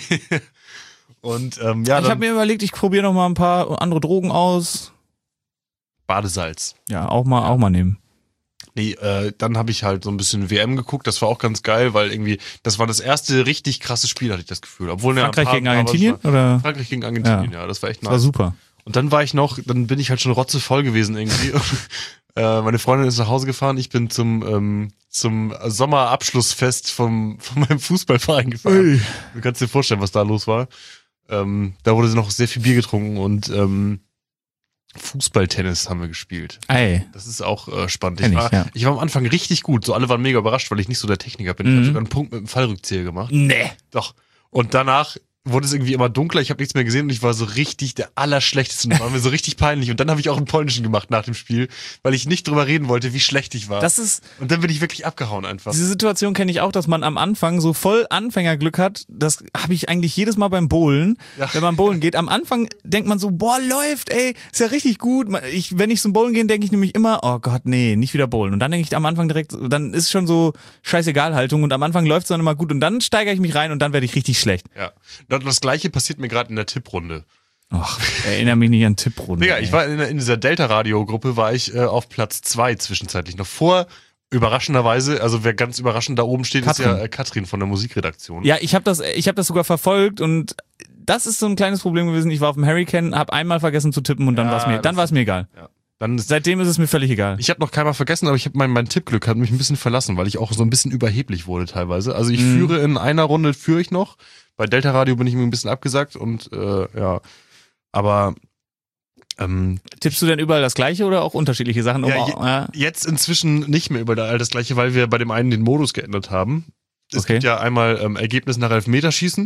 Und ähm, ja, Ich dann habe mir überlegt, ich probiere noch mal ein paar andere Drogen aus. Badesalz. Ja, auch mal, auch mal nehmen. Nee, äh, dann habe ich halt so ein bisschen W M geguckt, das war auch ganz geil, weil irgendwie, das war das erste richtig krasse Spiel, hatte ich das Gefühl. Obwohl, ja, ein Frankreich paar- gegen aber es Argentinien? War, Oder? Frankreich gegen Argentinien, ja, das war echt Das war nice. super. Und dann war ich noch, dann bin ich halt schon rotzevoll gewesen irgendwie. äh, meine Freundin ist nach Hause gefahren, ich bin zum, ähm, zum Sommerabschlussfest vom, von meinem Fußballverein gefahren. Du kannst dir vorstellen, was da los war. Ähm, da wurde noch sehr viel Bier getrunken und ähm, Fußballtennis haben wir gespielt. Ey. Das ist auch äh, spannend. Kenn Ich ich, war, ja. ich war am Anfang richtig gut. So alle waren mega überrascht, weil ich nicht so der Techniker bin. Ich Mhm. habe sogar einen Punkt mit dem Fallrückzieher gemacht. Nee. Doch. Und danach wurde es irgendwie immer dunkler, ich habe nichts mehr gesehen und ich war so richtig der Allerschlechteste und war mir so richtig peinlich. Und dann habe ich auch einen polnischen gemacht nach dem Spiel, weil ich nicht drüber reden wollte, wie schlecht ich war. Das ist, und dann bin ich wirklich abgehauen einfach. diese Situation kenne ich auch, dass man am Anfang so voll Anfängerglück hat. Das habe ich eigentlich jedes Mal beim Bowlen. Ja. Wenn man bowlen geht, am Anfang denkt man so, boah, läuft, ey, ist ja richtig gut. Ich, wenn ich zum Bowlen gehe, denke ich nämlich immer, oh Gott, nee, nicht wieder bowlen. Und dann denke ich am Anfang direkt, dann ist schon so scheißegal Haltung und am Anfang läuft es dann immer gut und dann steigere ich mich rein und dann werde ich richtig schlecht. Ja. Das, das gleiche passiert mir gerade in der Tipprunde. Ach, erinnere mich nicht an Tipprunde. Digga, ey. ich war in, in dieser Delta-Radio-Gruppe, war ich äh, auf Platz zwei zwischenzeitlich. Noch vor, überraschenderweise, also wer ganz überraschend da oben steht, Katrin. ist ja äh, Katrin von der Musikredaktion. Ja, ich habe das, ich habe das sogar verfolgt und das ist so ein kleines Problem gewesen. Ich war auf dem Hurricane, habe einmal vergessen zu tippen und dann Ja, war es mir, das- dann war es mir egal. Ja. Dann ist, Seitdem ist es mir völlig egal. ich habe noch keinmal vergessen, aber ich habe mein, mein Tippglück hat mich ein bisschen verlassen, weil ich auch so ein bisschen überheblich wurde teilweise. Also ich Mhm. führe in einer Runde, führe ich noch. Bei Delta Radio bin ich mir ein bisschen abgesackt und äh, ja, aber ähm, Tippst du denn überall das Gleiche oder auch unterschiedliche Sachen? Ja, Oh, je- ja. jetzt inzwischen nicht mehr überall das gleiche, weil wir bei dem einen den Modus geändert haben. Es Okay. gibt ja einmal ähm, Ergebnis nach Elfmeterschießen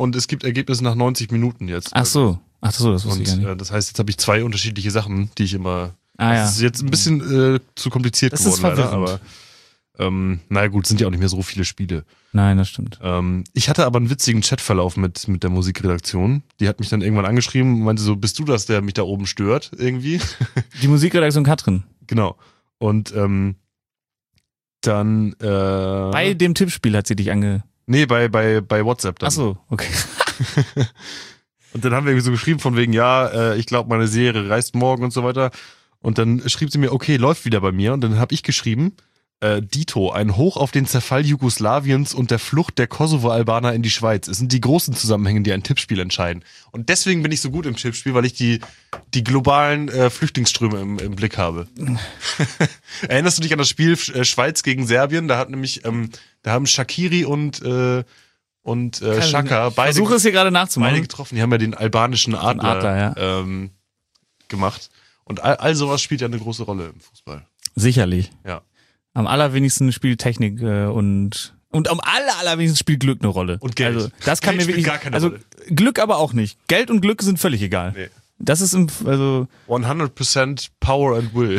und es gibt Ergebnisse nach neunzig Minuten jetzt. Ach so, ach so, das wusste Und ich gar nicht. äh, das heißt, jetzt habe ich zwei unterschiedliche Sachen, die ich immer. Ah, ja. Das ist jetzt ein bisschen äh, zu kompliziert Das geworden, ist leider, verwirrend. aber ähm, naja gut, sind ja auch nicht mehr so viele Spiele. Nein, das stimmt. Ähm, ich hatte aber einen witzigen Chatverlauf mit, mit der Musikredaktion. Die hat mich dann irgendwann angeschrieben und meinte so, bist du das, der mich da oben stört irgendwie? Die Musikredaktion Katrin. Genau. Und ähm, dann äh, Bei dem Tippspiel hat sie dich ange... nee, bei, bei, bei WhatsApp dann. Ach so, okay. Und dann haben wir irgendwie so geschrieben von wegen, ja, äh, ich glaube, meine Serie reist morgen und so weiter. Und dann schrieb sie mir, okay, läuft wieder bei mir. Und dann habe ich geschrieben, äh, Dito, ein Hoch auf den Zerfall Jugoslawiens und der Flucht der Kosovo-Albaner in die Schweiz. Es sind die großen Zusammenhänge, die ein Tippspiel entscheiden. Und deswegen bin ich so gut im Tippspiel, weil ich die, die globalen äh, Flüchtlingsströme im, im Blick habe. Erinnerst du dich an das Spiel äh, Schweiz gegen Serbien? Da hat nämlich, ähm, da haben Shaqiri und äh, und äh, Xhaka beide, Versuche es hier gerade nachzumachen. beide getroffen. Die haben ja den albanischen Adler, Adler, ja. ähm, gemacht. Und all, all sowas spielt ja eine große Rolle im Fußball. Sicherlich. Ja. Am allerwenigsten spielt Technik äh, und und am aller, allerwenigsten spielt Glück eine Rolle. Und Geld. Also, das kann Geld mir spielt wirklich, gar keine also Rolle. Glück aber auch nicht. Geld und Glück sind völlig egal. Nee. Das ist im, also hundert Prozent Power and Will.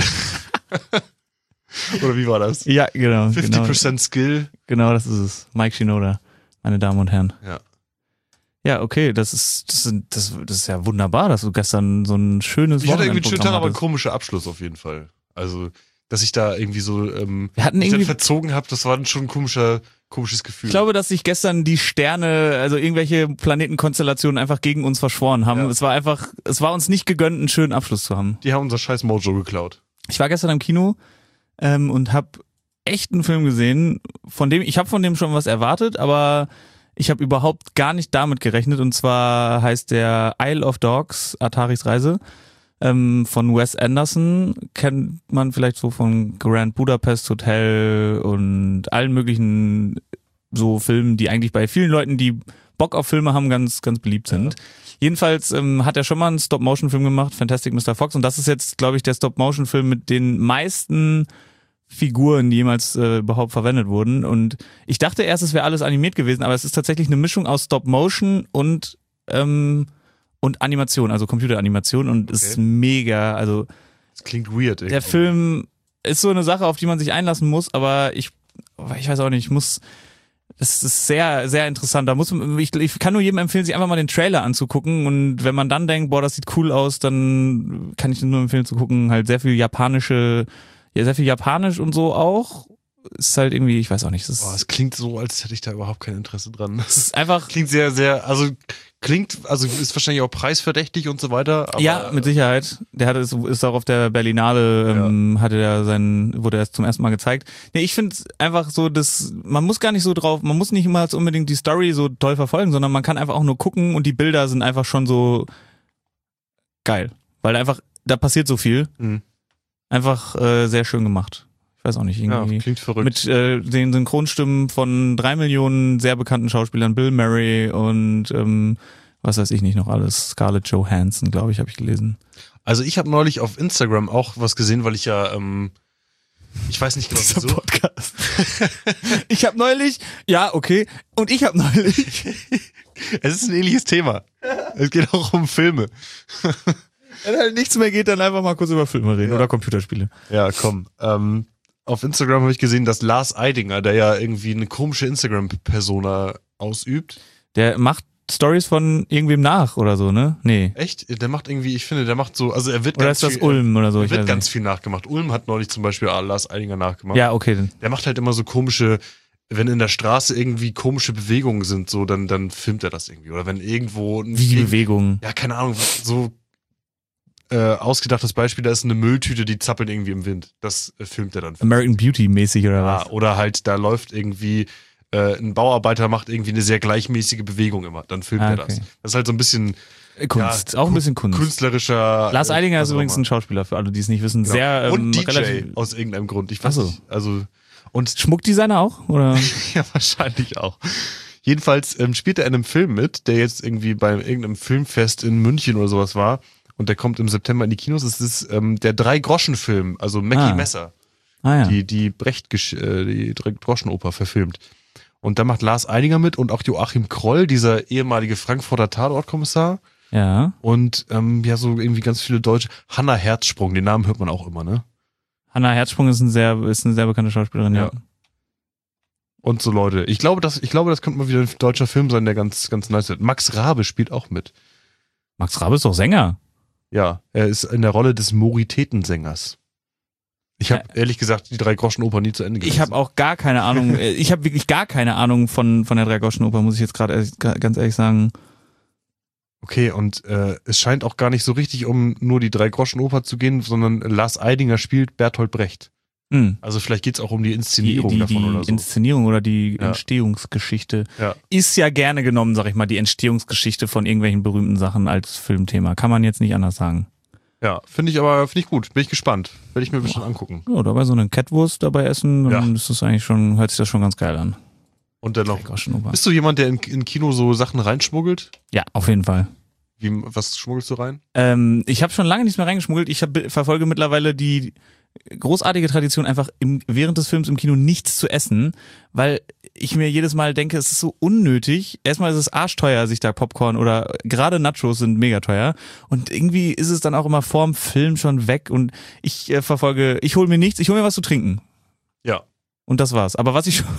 Oder wie war das? ja, genau, fünfzig genau, Prozent Skill. genau, das ist es. Mike Shinoda, meine Damen und Herren. Ja. Ja, okay, das ist das, sind, das, das ist ja wunderbar, dass du gestern so ein schönes Ich hatte irgendwie einen schönen Tag, Wochenendprogramm aber ein hattest. komischer Abschluss auf jeden Fall. Also, dass ich da irgendwie so ähm, Wir hatten mich dann irgendwie, verzogen habe, das war dann schon ein komischer, komisches Gefühl. ich glaube, dass sich gestern die Sterne, also irgendwelche Planetenkonstellationen einfach gegen uns verschworen haben. Ja. Es war einfach, es war uns nicht gegönnt, einen schönen Abschluss zu haben. Die haben unser scheiß Mojo geklaut. Ich war gestern im Kino ähm, und habe echt einen Film gesehen, von dem ich habe von dem schon was erwartet, aber ich habe überhaupt gar nicht damit gerechnet. Und zwar heißt der Isle of Dogs, Ataris Reise, ähm, von Wes Anderson. Kennt man vielleicht so von Grand Budapest Hotel und allen möglichen so Filmen, die eigentlich bei vielen Leuten, die Bock auf Filme haben, ganz, ganz beliebt sind. Ja. Jedenfalls ähm, hat er schon mal einen Stop-Motion-Film gemacht, Fantastic Mister Fox. Und das ist jetzt, glaube ich, der Stop-Motion-Film mit den meisten Figuren, die jemals äh, überhaupt verwendet wurden. Und ich dachte erst, es wäre alles animiert gewesen, aber es ist tatsächlich eine Mischung aus Stop-Motion und ähm, und Animation, also Computeranimation, und Okay. ist mega. Also Das klingt weird. Irgendwie. der Film ist so eine Sache, auf die man sich einlassen muss, aber ich, ich weiß auch nicht, ich muss, das ist sehr, sehr interessant. Da muss man, ich, ich kann nur jedem empfehlen, sich einfach mal den Trailer anzugucken, und wenn man dann denkt, boah, das sieht cool aus, dann kann ich nur empfehlen zu gucken, halt sehr viel japanische, ja, sehr viel japanisch und so auch. Ist halt irgendwie, ich weiß auch nicht, das Boah, ist, es klingt so, als hätte ich da überhaupt kein Interesse dran. das ist einfach, Klingt sehr, sehr, also klingt, also ist wahrscheinlich auch preisverdächtig und so weiter. Aber ja, mit Sicherheit. Der hat es, ist auch auf der Berlinale, ähm, hatte er seinen, wurde er zum ersten Mal gezeigt. Nee, ich finde einfach so, dass man muss gar nicht so drauf, man muss nicht immer unbedingt die Story so toll verfolgen, sondern man kann einfach auch nur gucken, und die Bilder sind einfach schon so geil. Weil einfach, da passiert so viel. Mhm. Einfach äh, sehr schön gemacht. Ich weiß auch nicht, Ja, irgendwie. klingt verrückt. Mit äh, den Synchronstimmen von drei Millionen sehr bekannten Schauspielern, Bill Murray und ähm, was weiß ich nicht noch alles, Scarlett Johansson, glaube ich, habe ich gelesen. Also ich habe neulich auf Instagram auch was gesehen, weil ich ja, ähm, ich weiß nicht genau Dieser wieso. Podcast. Ich habe neulich, ja, okay, und ich habe neulich. Es ist ein ähnliches Thema. Es geht auch um Filme. Wenn halt nichts mehr geht, dann einfach mal kurz über Filme reden Ja. oder Computerspiele. Ja, komm. Ähm, auf Instagram habe ich gesehen, dass Lars Eidinger, der ja irgendwie eine komische Instagram-Persona ausübt. Der macht Stories von irgendwem nach oder so, ne? Nee. Echt? Der macht irgendwie, ich finde, der macht so, also er wird Oder ganz ist das viel, Ulm oder so? er Ich wird weiß ganz nicht. viel nachgemacht. Ulm hat neulich zum Beispiel ah, Lars Eidinger nachgemacht. Ja, okay. Dann. Der macht halt immer so komische, wenn in der Straße irgendwie komische Bewegungen sind, so, dann, dann filmt er das irgendwie. Oder wenn irgendwo ein Wie die Weg- Bewegung. ja, keine Ahnung, so äh, ausgedachtes Beispiel, da ist eine Mülltüte, die zappelt irgendwie im Wind. Das äh, filmt er dann. American Beauty mäßig oder Ja, was? oder halt, da läuft irgendwie, äh, ein Bauarbeiter macht irgendwie eine sehr gleichmäßige Bewegung immer. Dann filmt Ah, er das. okay. Das ist halt so ein bisschen Kunst, ja, auch ein bisschen Kunst. künstlerischer. Lars äh, Eidinger ist was auch übrigens immer. ein Schauspieler, für alle, die es nicht wissen. Genau. Sehr ähm, und D J relativ. aus irgendeinem Grund. Ich weiß Ach so. nicht. Also, und Schmuckdesigner auch? Oder? ja, wahrscheinlich auch. Jedenfalls ähm, spielt er in einem Film mit, der jetzt irgendwie bei irgendeinem Filmfest in München oder sowas war. Und der kommt im September in die Kinos. Es ist ähm, der Drei-Groschen-Film, also Mackie Ah. Messer, Ah ja. die, die Brecht, äh, die Drei-Groschen-Oper verfilmt. Und da macht Lars Eidinger mit und auch Joachim Kroll, dieser ehemalige Frankfurter Tatortkommissar. Ja. Und ähm, ja, so irgendwie ganz viele Deutsche. Hanna Herzsprung, den Namen hört man auch immer, ne? Hanna Herzsprung ist, ein sehr, ist eine sehr bekannte Schauspielerin, ja. Ja. Und so Leute. Ich glaube, das, ich glaube, das könnte mal wieder ein deutscher Film sein, der ganz, ganz nice wird. Max Rabe spielt auch mit. Max Rabe ist doch Sänger. Ja, er ist in der Rolle des Moritätensängers. Ich habe Ja. ehrlich gesagt die Drei-Groschen-Oper nie zu Ende gelesen. Ich habe auch gar keine Ahnung, äh, ich habe wirklich gar keine Ahnung von, von der Dreigroschenoper, muss ich jetzt gerade ehrlich- ganz ehrlich sagen. Okay, und äh, es scheint auch gar nicht so richtig um nur die Drei-Groschen-Oper zu gehen, sondern Lars Eidinger spielt Bertolt Brecht. Hm. Also vielleicht geht's auch um die Die, Inszenierung die, davon die oder so. Inszenierung oder die Ja. Entstehungsgeschichte Ja. ist ja gerne genommen, sag ich mal, die Entstehungsgeschichte von irgendwelchen berühmten Sachen als Filmthema. Kann man jetzt nicht anders sagen. Ja, finde ich aber finde ich gut. Bin ich gespannt. Werde ich mir bestimmt angucken. Ja, dabei so eine Catwurst dabei essen, dann Ja. ist das eigentlich schon, hört sich das schon ganz geil an. Und dann noch. Dreigroschenoper. Bist du jemand, der in, in Kino so Sachen reinschmuggelt? Ja, auf jeden Fall. Wie, was schmuggelst du rein? Ähm, ich habe schon lange nichts mehr reingeschmuggelt. Ich hab, verfolge mittlerweile die großartige Tradition, einfach im, während des Films im Kino nichts zu essen, weil ich mir jedes Mal denke, es ist so unnötig. Erstmal ist es arschteuer, sich da Popcorn oder gerade Nachos sind mega teuer und irgendwie ist es dann auch immer vorm Film schon weg und ich äh, verfolge, ich hole mir nichts, ich hole mir was zu trinken Ja. und das war's. Aber was ich schon,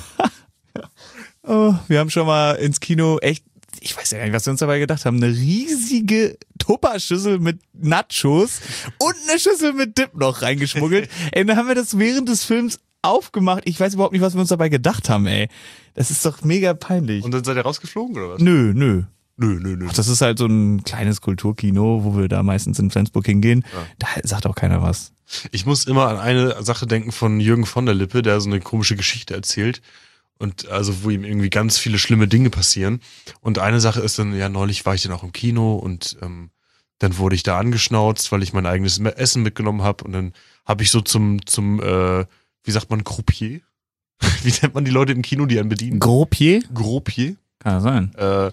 oh, wir haben schon mal ins Kino echt, ich weiß ja gar nicht, was wir uns dabei gedacht haben, eine riesige Tupperschüssel mit Nachos und eine Schüssel mit Dip noch reingeschmuggelt. Ey, dann haben wir das während des Films aufgemacht. Ich weiß überhaupt nicht, was wir uns dabei gedacht haben, ey. Das ist doch mega peinlich. Und dann seid ihr rausgeflogen oder was? Nö, nö. Nö, nö, nö. Ach, das ist halt so ein kleines Kulturkino, wo wir da meistens in Flensburg hingehen. Ja. Da sagt auch keiner was. Ich muss immer an eine Sache denken von Jürgen von der Lippe, der so eine komische Geschichte erzählt. Und also, wo ihm irgendwie ganz viele schlimme Dinge passieren. Und eine Sache ist dann, ja, neulich war ich dann auch im Kino und ähm, dann wurde ich da angeschnauzt, weil ich mein eigenes Me- Essen mitgenommen habe. Und dann habe ich so zum, zum, äh, wie sagt man, Croupier? Wie nennt man die Leute im Kino, die einen bedienen? Gropier? Croupier. Kann ja sein. Äh,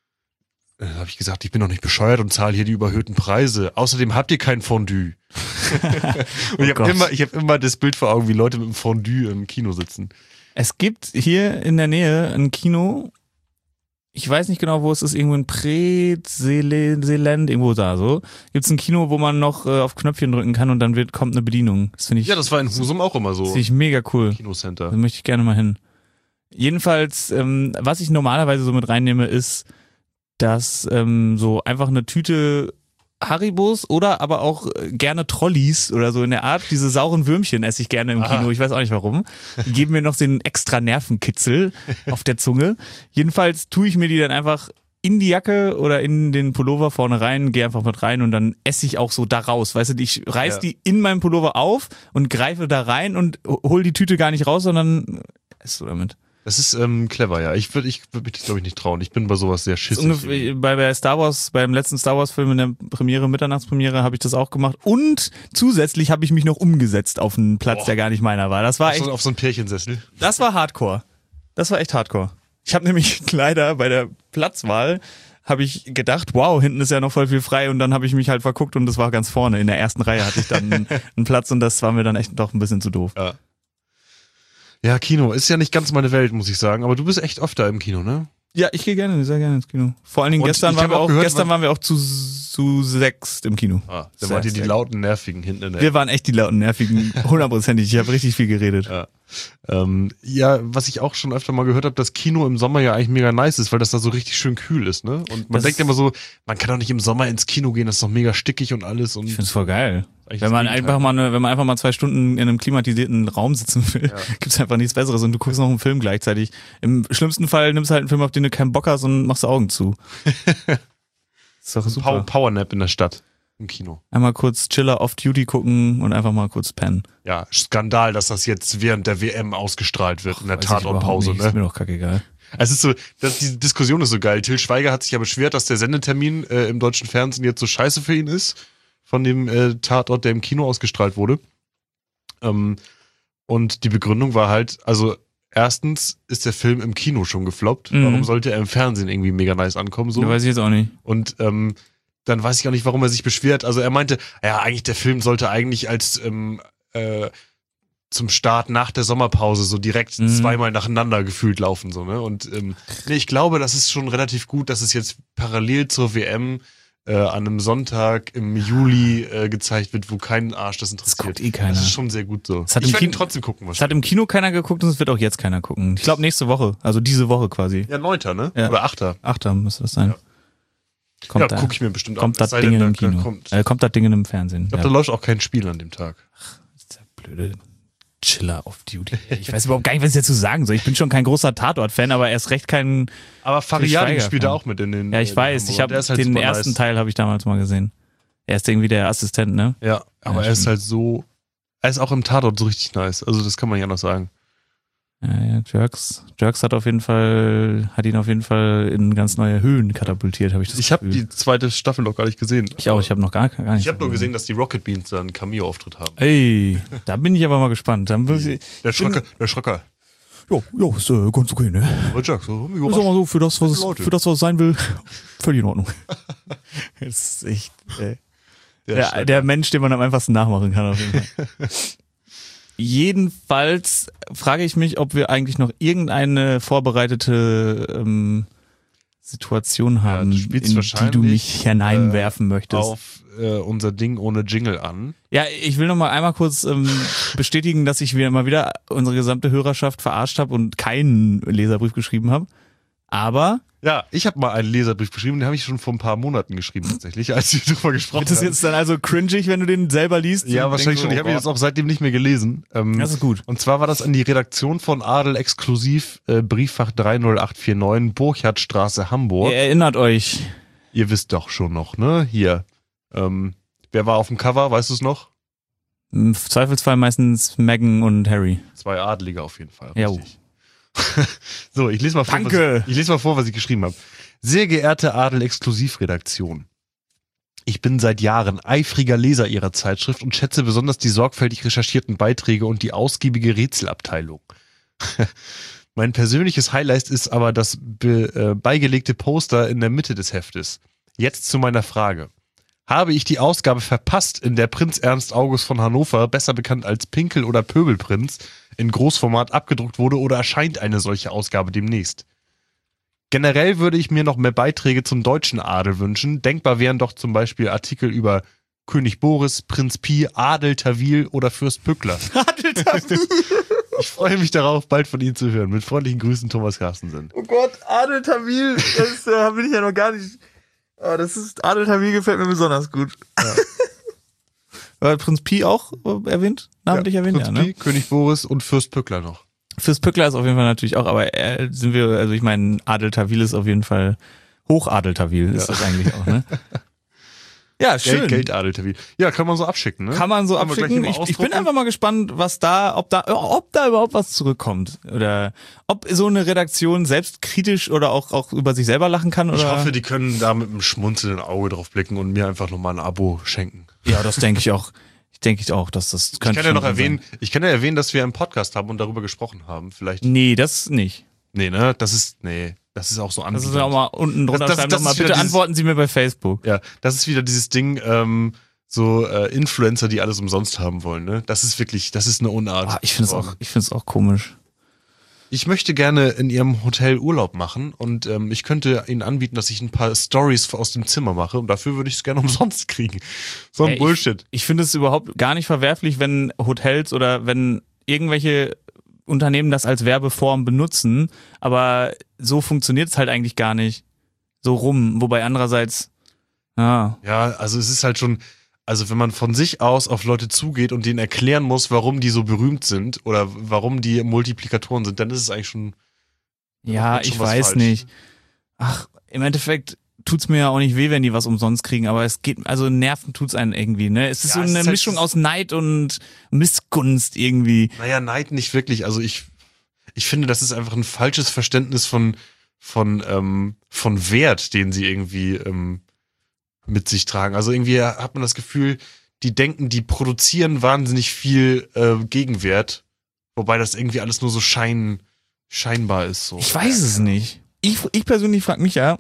dann habe ich gesagt, ich bin doch nicht bescheuert und zahle hier die überhöhten Preise. Außerdem habt ihr kein Fondue. und ich habe Gott. immer, ich hab immer das Bild vor Augen, wie Leute mit dem Fondue im Kino sitzen. Es gibt hier in der Nähe ein Kino, ich weiß nicht genau, wo es ist, irgendwo in Preeland, irgendwo da so. Gibt es ein Kino, wo man noch äh, auf Knöpfchen drücken kann und dann wird, kommt eine Bedienung. Das finde ich, Ja, das war in Husum auch immer so. finde ich mega cool. Kinocenter. Da möchte ich gerne mal hin. Jedenfalls, ähm, was ich normalerweise so mit reinnehme, ist, dass ähm, so einfach eine Tüte Haribos oder aber auch äh, gerne Trolleys oder so in der Art. Diese sauren Würmchen esse ich gerne im Aha. Kino. Ich weiß auch nicht warum. Die geben mir noch den extra Nervenkitzel auf der Zunge. Jedenfalls tue ich mir die dann einfach in die Jacke oder in den Pullover vorne rein, gehe einfach mit rein und dann esse ich auch so da raus. Weißt du, ich reiß Ja. die in meinem Pullover auf und greife da rein und hol die Tüte gar nicht raus, sondern esse so damit. Das ist ähm, clever, ja. Ich würde ich würd mich das, glaube ich, nicht trauen. Ich bin bei sowas sehr Das ist schissig. ungefähr, bei, bei Star Wars, beim letzten Star Wars Film in der Premiere, Mitternachtspremiere, habe ich das auch gemacht. Und zusätzlich habe ich mich noch umgesetzt auf einen Platz, Boah. der gar nicht meiner war. Das war Auf echt, so, auf so einen Pärchensessel. das war Hardcore. Das war echt Hardcore. Ich habe nämlich leider bei der Platzwahl habe ich gedacht, wow, hinten ist ja noch voll viel frei und dann habe ich mich halt verguckt und das war ganz vorne. In der ersten Reihe hatte ich dann einen Platz und das war mir dann echt doch ein bisschen zu doof. Ja. Ja, Kino ist ja nicht ganz meine Welt, muss ich sagen. Aber du bist echt oft da im Kino, ne? Ja, ich gehe gerne, sehr gerne ins Kino. Vor allen Dingen Und gestern ich waren hab wir auch auch, gehört, gestern man- waren wir auch zu, zu sechst im Kino. Ah, dann Sehr, wart ihr die sehr lauten, nervigen hinten in der Wir waren echt die lauten, nervigen, hundertprozentig. Ich habe richtig viel geredet. Ja. Ähm, ja, was ich auch schon öfter mal gehört habe, dass Kino im Sommer ja eigentlich mega nice ist, weil das da so richtig schön kühl ist, ne? Und man Das denkt ist- immer so, man kann doch nicht im Sommer ins Kino gehen, das ist doch mega stickig und alles. Und Ich find's voll geil. eigentlich Wenn das man Gegenteil. einfach mal, eine, wenn man einfach mal zwei Stunden in einem klimatisierten Raum sitzen will, Ja. gibt's einfach nichts Besseres und du guckst noch einen Film gleichzeitig. Im schlimmsten Fall nimmst du halt einen Film, auf den du keinen Bock hast und machst die Augen zu. Ist doch Power, super. Powernap in der Stadt, im Kino. Einmal kurz Chiller off Duty gucken und einfach mal kurz pennen. Ja, Skandal, dass das jetzt während der W M ausgestrahlt wird, in der Weiß ich überhaupt Tatortpause, nicht. ne? Ist mir doch kackegal. Es ist so, das, die Diskussion ist so geil. Till Schweiger hat sich ja beschwert, dass der Sendetermin äh, im deutschen Fernsehen jetzt so scheiße für ihn ist, von dem äh, Tatort, der im Kino ausgestrahlt wurde. Ähm, und die Begründung war halt, also erstens ist der Film im Kino schon gefloppt. Mhm. Warum sollte er im Fernsehen irgendwie mega nice ankommen? So? Das weiß ich jetzt auch nicht. Und ähm, dann weiß ich auch nicht, warum er sich beschwert. Also er meinte, ja, eigentlich der Film sollte eigentlich als ähm, äh, zum Start nach der Sommerpause so direkt Mhm. zweimal nacheinander gefühlt laufen. So, ne? Und ähm, nee, ich glaube, das ist schon relativ gut, dass es jetzt parallel zur W M äh, an einem Sonntag im Juli äh, gezeigt wird, wo kein Arsch das interessiert. guckt eh keiner. Das ist schon sehr gut so. Das hat Ich im werde ihn Kino- trotzdem gucken Es hat wahrscheinlich. im Kino keiner geguckt und es wird auch jetzt keiner gucken. Ich glaube nächste Woche, also diese Woche quasi. Ja, neunter, ne? Ja. Oder achter. Achter müsste das sein. Ja. Kommt Ja, da, gucke ich mir bestimmt kommt an. das Es sei Ding denn, im da Kino. Kommt, Äh, kommt das Ding im Fernsehen. ich glaube, Ja. da läuft auch kein Spiel an dem Tag. Das ist der blöde Chiller auf Duty. Ich weiß überhaupt gar nicht, was ich dazu sagen soll. Ich bin schon kein großer Tatort-Fan, aber erst recht kein. Aber Fariadi Schweiger spielt da fan. auch mit in den. Ja, ich in weiß. Hamburg. Ich habe Der ist halt den super ersten nice. Teil habe ich damals mal gesehen. Er ist irgendwie der Assistent, ne? Ja, aber Ja, er ist stimmt. halt so. Er ist auch im Tatort so richtig nice. Also, das kann man ja noch sagen. Ja, ja, Jerks. Jerks hat auf jeden Fall, hat ihn auf jeden Fall in ganz neue Höhen katapultiert, habe ich das Ich habe Gefühl. die zweite Staffel noch gar nicht gesehen. Ich auch, ich habe noch gar, gar nicht. Ich habe nur gesehen, dass die Rocket Beans da einen Cameo-Auftritt haben. Ey, da bin ich aber mal gespannt. Dann will ich, Der Schrocker, der Schrocker. jo, jo, ist äh, ganz okay, ne? Und Jack, so, Ich sag mal so, für das, was es, Leute. für das, was es sein will, völlig in Ordnung. Das ist echt, äh, der, der, der Mensch, den man am einfachsten nachmachen kann, auf jeden Fall. Jedenfalls frage ich mich, ob wir eigentlich noch irgendeine vorbereitete ähm, Situation haben, du spielst in die wahrscheinlich, du mich hineinwerfen möchtest. auf äh, unser Ding ohne Jingle an. Ja, ich will noch mal einmal kurz ähm, bestätigen, dass ich wieder mal wieder unsere gesamte Hörerschaft verarscht habe und keinen Leserbrief geschrieben habe. Aber Ja, ich habe mal einen Leserbrief geschrieben, den habe ich schon vor ein paar Monaten geschrieben tatsächlich, als wir drüber gesprochen wird das haben. jetzt dann also cringig, wenn du den selber liest? Ja, und wahrscheinlich denkst schon. so, Ich habe oh ihn jetzt auch seitdem nicht mehr gelesen. Ähm, Das ist gut. Und zwar war das an die Redaktion von Adel exklusiv, äh, Brieffach drei null acht vier neun, Burchardstraße, Hamburg. Ihr erinnert euch. Ihr wisst doch schon noch, ne? Hier. Ähm, wer war auf dem Cover, weißt du es noch? Im Zweifelsfall meistens Meghan und Harry. Zwei Adelige auf jeden Fall. Ja. Richtig. So, ich lese mal vor, Danke. Was ich, ich lese mal vor, was ich geschrieben habe. Sehr geehrte Adel-Exklusivredaktion. Ich bin seit Jahren eifriger Leser Ihrer Zeitschrift und schätze besonders die sorgfältig recherchierten Beiträge und die ausgiebige Rätselabteilung. Mein persönliches Highlight ist aber das be, äh, beigelegte Poster in der Mitte des Heftes. Jetzt zu meiner Frage. Habe ich die Ausgabe verpasst, in der Prinz Ernst August von Hannover, besser bekannt als Pinkel- oder Pöbelprinz, in Großformat abgedruckt wurde oder erscheint eine solche Ausgabe demnächst? Generell würde ich mir noch mehr Beiträge zum deutschen Adel wünschen. Denkbar wären doch zum Beispiel Artikel über König Boris, Prinz Pi, Adel Tawil oder Fürst Pückler. Adel Tawil. Ich freue mich darauf, bald von Ihnen zu hören. Mit freundlichen Grüßen, Thomas Carstensen. Oh Gott, Adel Tawil, das äh, bin ich ja noch gar nicht. Oh, das ist, Adel Tawil gefällt mir besonders gut. Ja. War Prinz Pi auch äh, erwähnt? Namentlich erwähnt, Prinz ja, Pi, ne? König Boris und Fürst Pückler noch. Fürst Pückler ist auf jeden Fall natürlich auch, aber äh, sind wir, also ich meine, Adel Tawil ist auf jeden Fall, Hochadel Tawil ist Ja. das eigentlich auch, ne? Ja, schön. Geld, Geld, Adel Tawil. Ja, kann man so abschicken, ne? Kann man so Kann man gleich abschicken. mal Ich, ich bin ausdrucken? einfach mal gespannt, was da, ob da, ob da überhaupt was zurückkommt. Oder ob so eine Redaktion selbstkritisch oder auch, auch über sich selber lachen kann. Oder? Ich hoffe, die können da mit einem schmunzelnden Auge drauf blicken und mir einfach nochmal ein Abo schenken. Ja, das denke ich auch. Ich denke ich auch, dass das Ich könnte kann ja schon noch so erwähnen, sein. ich kann ja erwähnen, dass wir einen Podcast haben und darüber gesprochen haben. Vielleicht. Nee, das nicht. Nee, ne? Das ist, nee, das ist auch so Das anbietend. ist auch mal unten drunter Das- das- schreiben, das noch mal, ist wieder bitte dieses- antworten Sie mir bei Facebook. Ja, das ist wieder dieses Ding, ähm, so äh, Influencer, die alles umsonst haben wollen, ne? Das ist wirklich, das ist eine Unart. Ah, ich finde es auch, ich find's auch komisch. Ich möchte gerne in Ihrem Hotel Urlaub machen und ähm, ich könnte Ihnen anbieten, dass ich ein paar Stories aus dem Zimmer mache und dafür würde ich es gerne umsonst kriegen. So ein Ey, Bullshit. Ich, ich finde es überhaupt gar nicht verwerflich, wenn Hotels oder wenn irgendwelche Unternehmen das als Werbeform benutzen, aber so funktioniert es halt eigentlich gar nicht. So rum. Wobei andererseits, ja, Ja, also es ist halt schon, also wenn man von sich aus auf Leute zugeht und denen erklären muss, warum die so berühmt sind oder warum die Multiplikatoren sind, dann ist es eigentlich schon. ja, macht schon ich was weiß falsch. nicht. Ach, im Endeffekt tut's mir ja auch nicht weh, wenn die was umsonst kriegen, aber es geht, also Nerven tut's einen irgendwie, ne? Es ist Ja, so es eine ist halt- Mischung aus Neid und Missgunst irgendwie. Naja, Neid nicht wirklich. Also ich, ich finde, das ist einfach ein falsches Verständnis von, von, ähm, von Wert, den sie irgendwie ähm, mit sich tragen. Also irgendwie hat man das Gefühl, die denken, die produzieren wahnsinnig viel äh, Gegenwert, wobei das irgendwie alles nur so schein, scheinbar ist. So. Ich weiß es nicht. Ich, ich persönlich frage mich ja,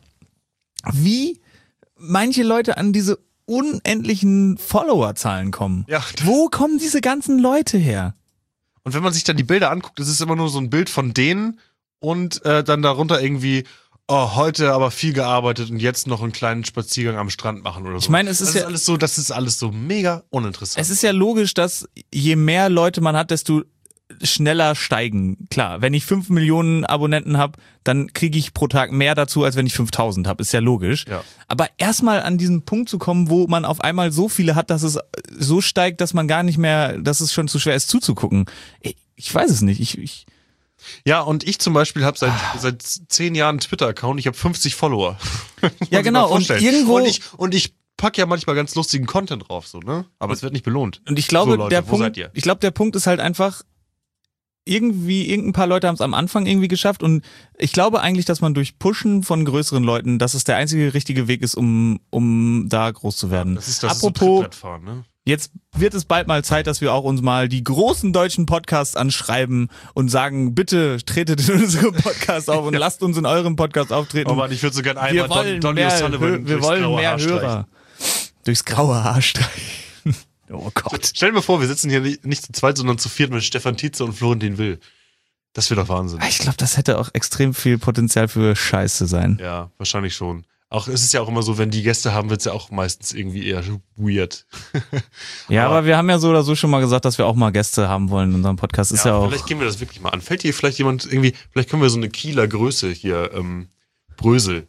wie manche Leute an diese unendlichen Followerzahlen kommen. Ja, Wo kommen diese ganzen Leute her? Und wenn man sich dann die Bilder anguckt, ist es immer nur so ein Bild von denen und äh, dann darunter irgendwie, oh, heute aber viel gearbeitet und jetzt noch einen kleinen Spaziergang am Strand machen oder so. Ich meine, es ist das ja ist alles so, das ist alles so mega uninteressant. Es ist ja logisch, dass je mehr Leute man hat, desto schneller steigen. Klar, wenn ich fünf Millionen Abonnenten habe, dann kriege ich pro Tag mehr dazu, als wenn ich fünftausend habe. Ist ja logisch. Ja. Aber erstmal an diesen Punkt zu kommen, wo man auf einmal so viele hat, dass es so steigt, dass man gar nicht mehr, dass es schon zu schwer ist zuzugucken. Ich, ich weiß es nicht. Ich, ich Ja, und ich zum Beispiel habe seit, seit zehn Jahren einen Twitter-Account, ich habe fünfzig Follower. Ja, genau. Und irgendwo und ich, und ich pack ja manchmal ganz lustigen Content drauf, so, ne? Aber es wird nicht belohnt. Und ich glaube, so, Leute, der wo seid Punkt, ihr? ich glaube, der Punkt ist halt einfach, irgendwie, irgendein paar Leute haben es am Anfang irgendwie geschafft und ich glaube eigentlich, dass man durch Pushen von größeren Leuten, dass es der einzige richtige Weg ist, um, um da groß zu werden. Das ist das Apropos, so Trittbrettfahren, ne? jetzt wird es bald mal Zeit, dass wir auch uns mal die großen deutschen Podcasts anschreiben und sagen, bitte tretet in unserem Podcast auf und Ja. lasst uns in eurem Podcast auftreten. Oh Mann, ich würde so gerne wir einmal wollen Don, Donny mehr, O'Sullivan wir durchs wollen graue mehr Haar streichen. Hörer. Durchs graue Haar streichen. Oh Gott. Stell dir mal vor, wir sitzen hier nicht, nicht zu zweit, sondern zu viert mit Stefan Tietze und Florentin Will. Das wäre doch Wahnsinn. Ich glaube, das hätte auch extrem viel Potenzial für Scheiße sein. Ja, wahrscheinlich schon. Auch, es ist ja auch immer so, wenn die Gäste haben, wird es ja auch meistens irgendwie eher weird. Ja, Aber- aber wir haben ja so oder so schon mal gesagt, dass wir auch mal Gäste haben wollen in unserem Podcast. Ist ja, Ja, auch. vielleicht gehen wir das wirklich mal an. Fällt hier vielleicht jemand irgendwie, vielleicht können wir so eine Kieler Größe hier, ähm, Brösel,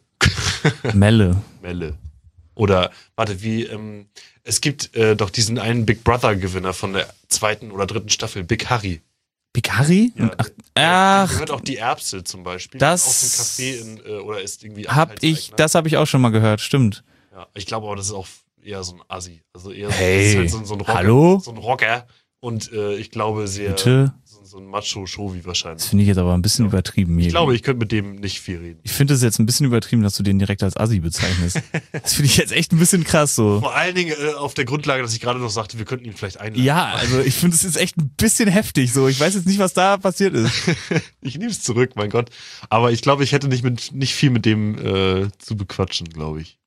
Melle. Melle. Oder, warte, wie, ähm, es gibt äh, doch diesen einen Big Brother-Gewinner von der zweiten oder dritten Staffel, Big Harry. Big Harry? Ja, Ach, der- ach, Der gehört auch die Erbse zum Beispiel. Das- Aus dem Café in, äh, oder ist irgendwie hab ich, Anteilseigner. das habe ich auch schon mal gehört, stimmt. Ja, ich glaube aber, das ist auch eher so ein Assi. Also eher Hey, das ist halt so, so ein Rocker. hallo? So ein Rocker. Und äh, ich glaube, sehr Bitte? so, so ein Macho-Showy Das wahrscheinlich. finde ich jetzt aber ein bisschen Ja. übertrieben. Ich glaube, ich könnte mit dem nicht viel reden. Ich finde es jetzt ein bisschen übertrieben, dass du den direkt als Assi bezeichnest. Das finde ich jetzt echt ein bisschen krass so. Vor allen Dingen äh, auf der Grundlage, dass ich gerade noch sagte, wir könnten ihn vielleicht einladen. Ja, also ich finde es jetzt echt ein bisschen heftig so. Ich weiß jetzt nicht, was da passiert ist. Ich nehme es zurück, mein Gott. Aber ich glaube, ich hätte nicht, mit, nicht viel mit dem äh, zu bequatschen, glaube ich.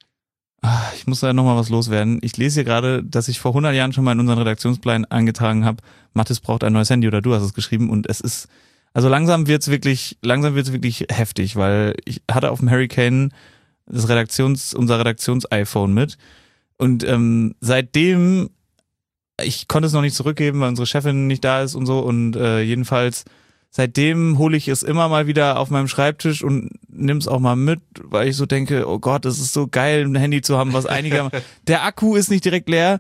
Ah, Ich muss da nochmal was loswerden. Ich lese hier gerade, dass ich vor hundert Jahren schon mal in unseren Redaktionsplan eingetragen habe, Mathis braucht ein neues Handy oder du hast es geschrieben und es ist, also langsam wird's wirklich, langsam wird's wirklich heftig, weil ich hatte auf dem Hurricane das Redaktions, unser Redaktions-iPhone mit und ähm, seitdem, ich konnte es noch nicht zurückgeben, weil unsere Chefin nicht da ist und so und äh, jedenfalls seitdem hole ich es immer mal wieder auf meinem Schreibtisch und nimm es auch mal mit, weil ich so denke, oh Gott, es ist so geil, ein Handy zu haben, was einiger... Der Akku ist nicht direkt leer.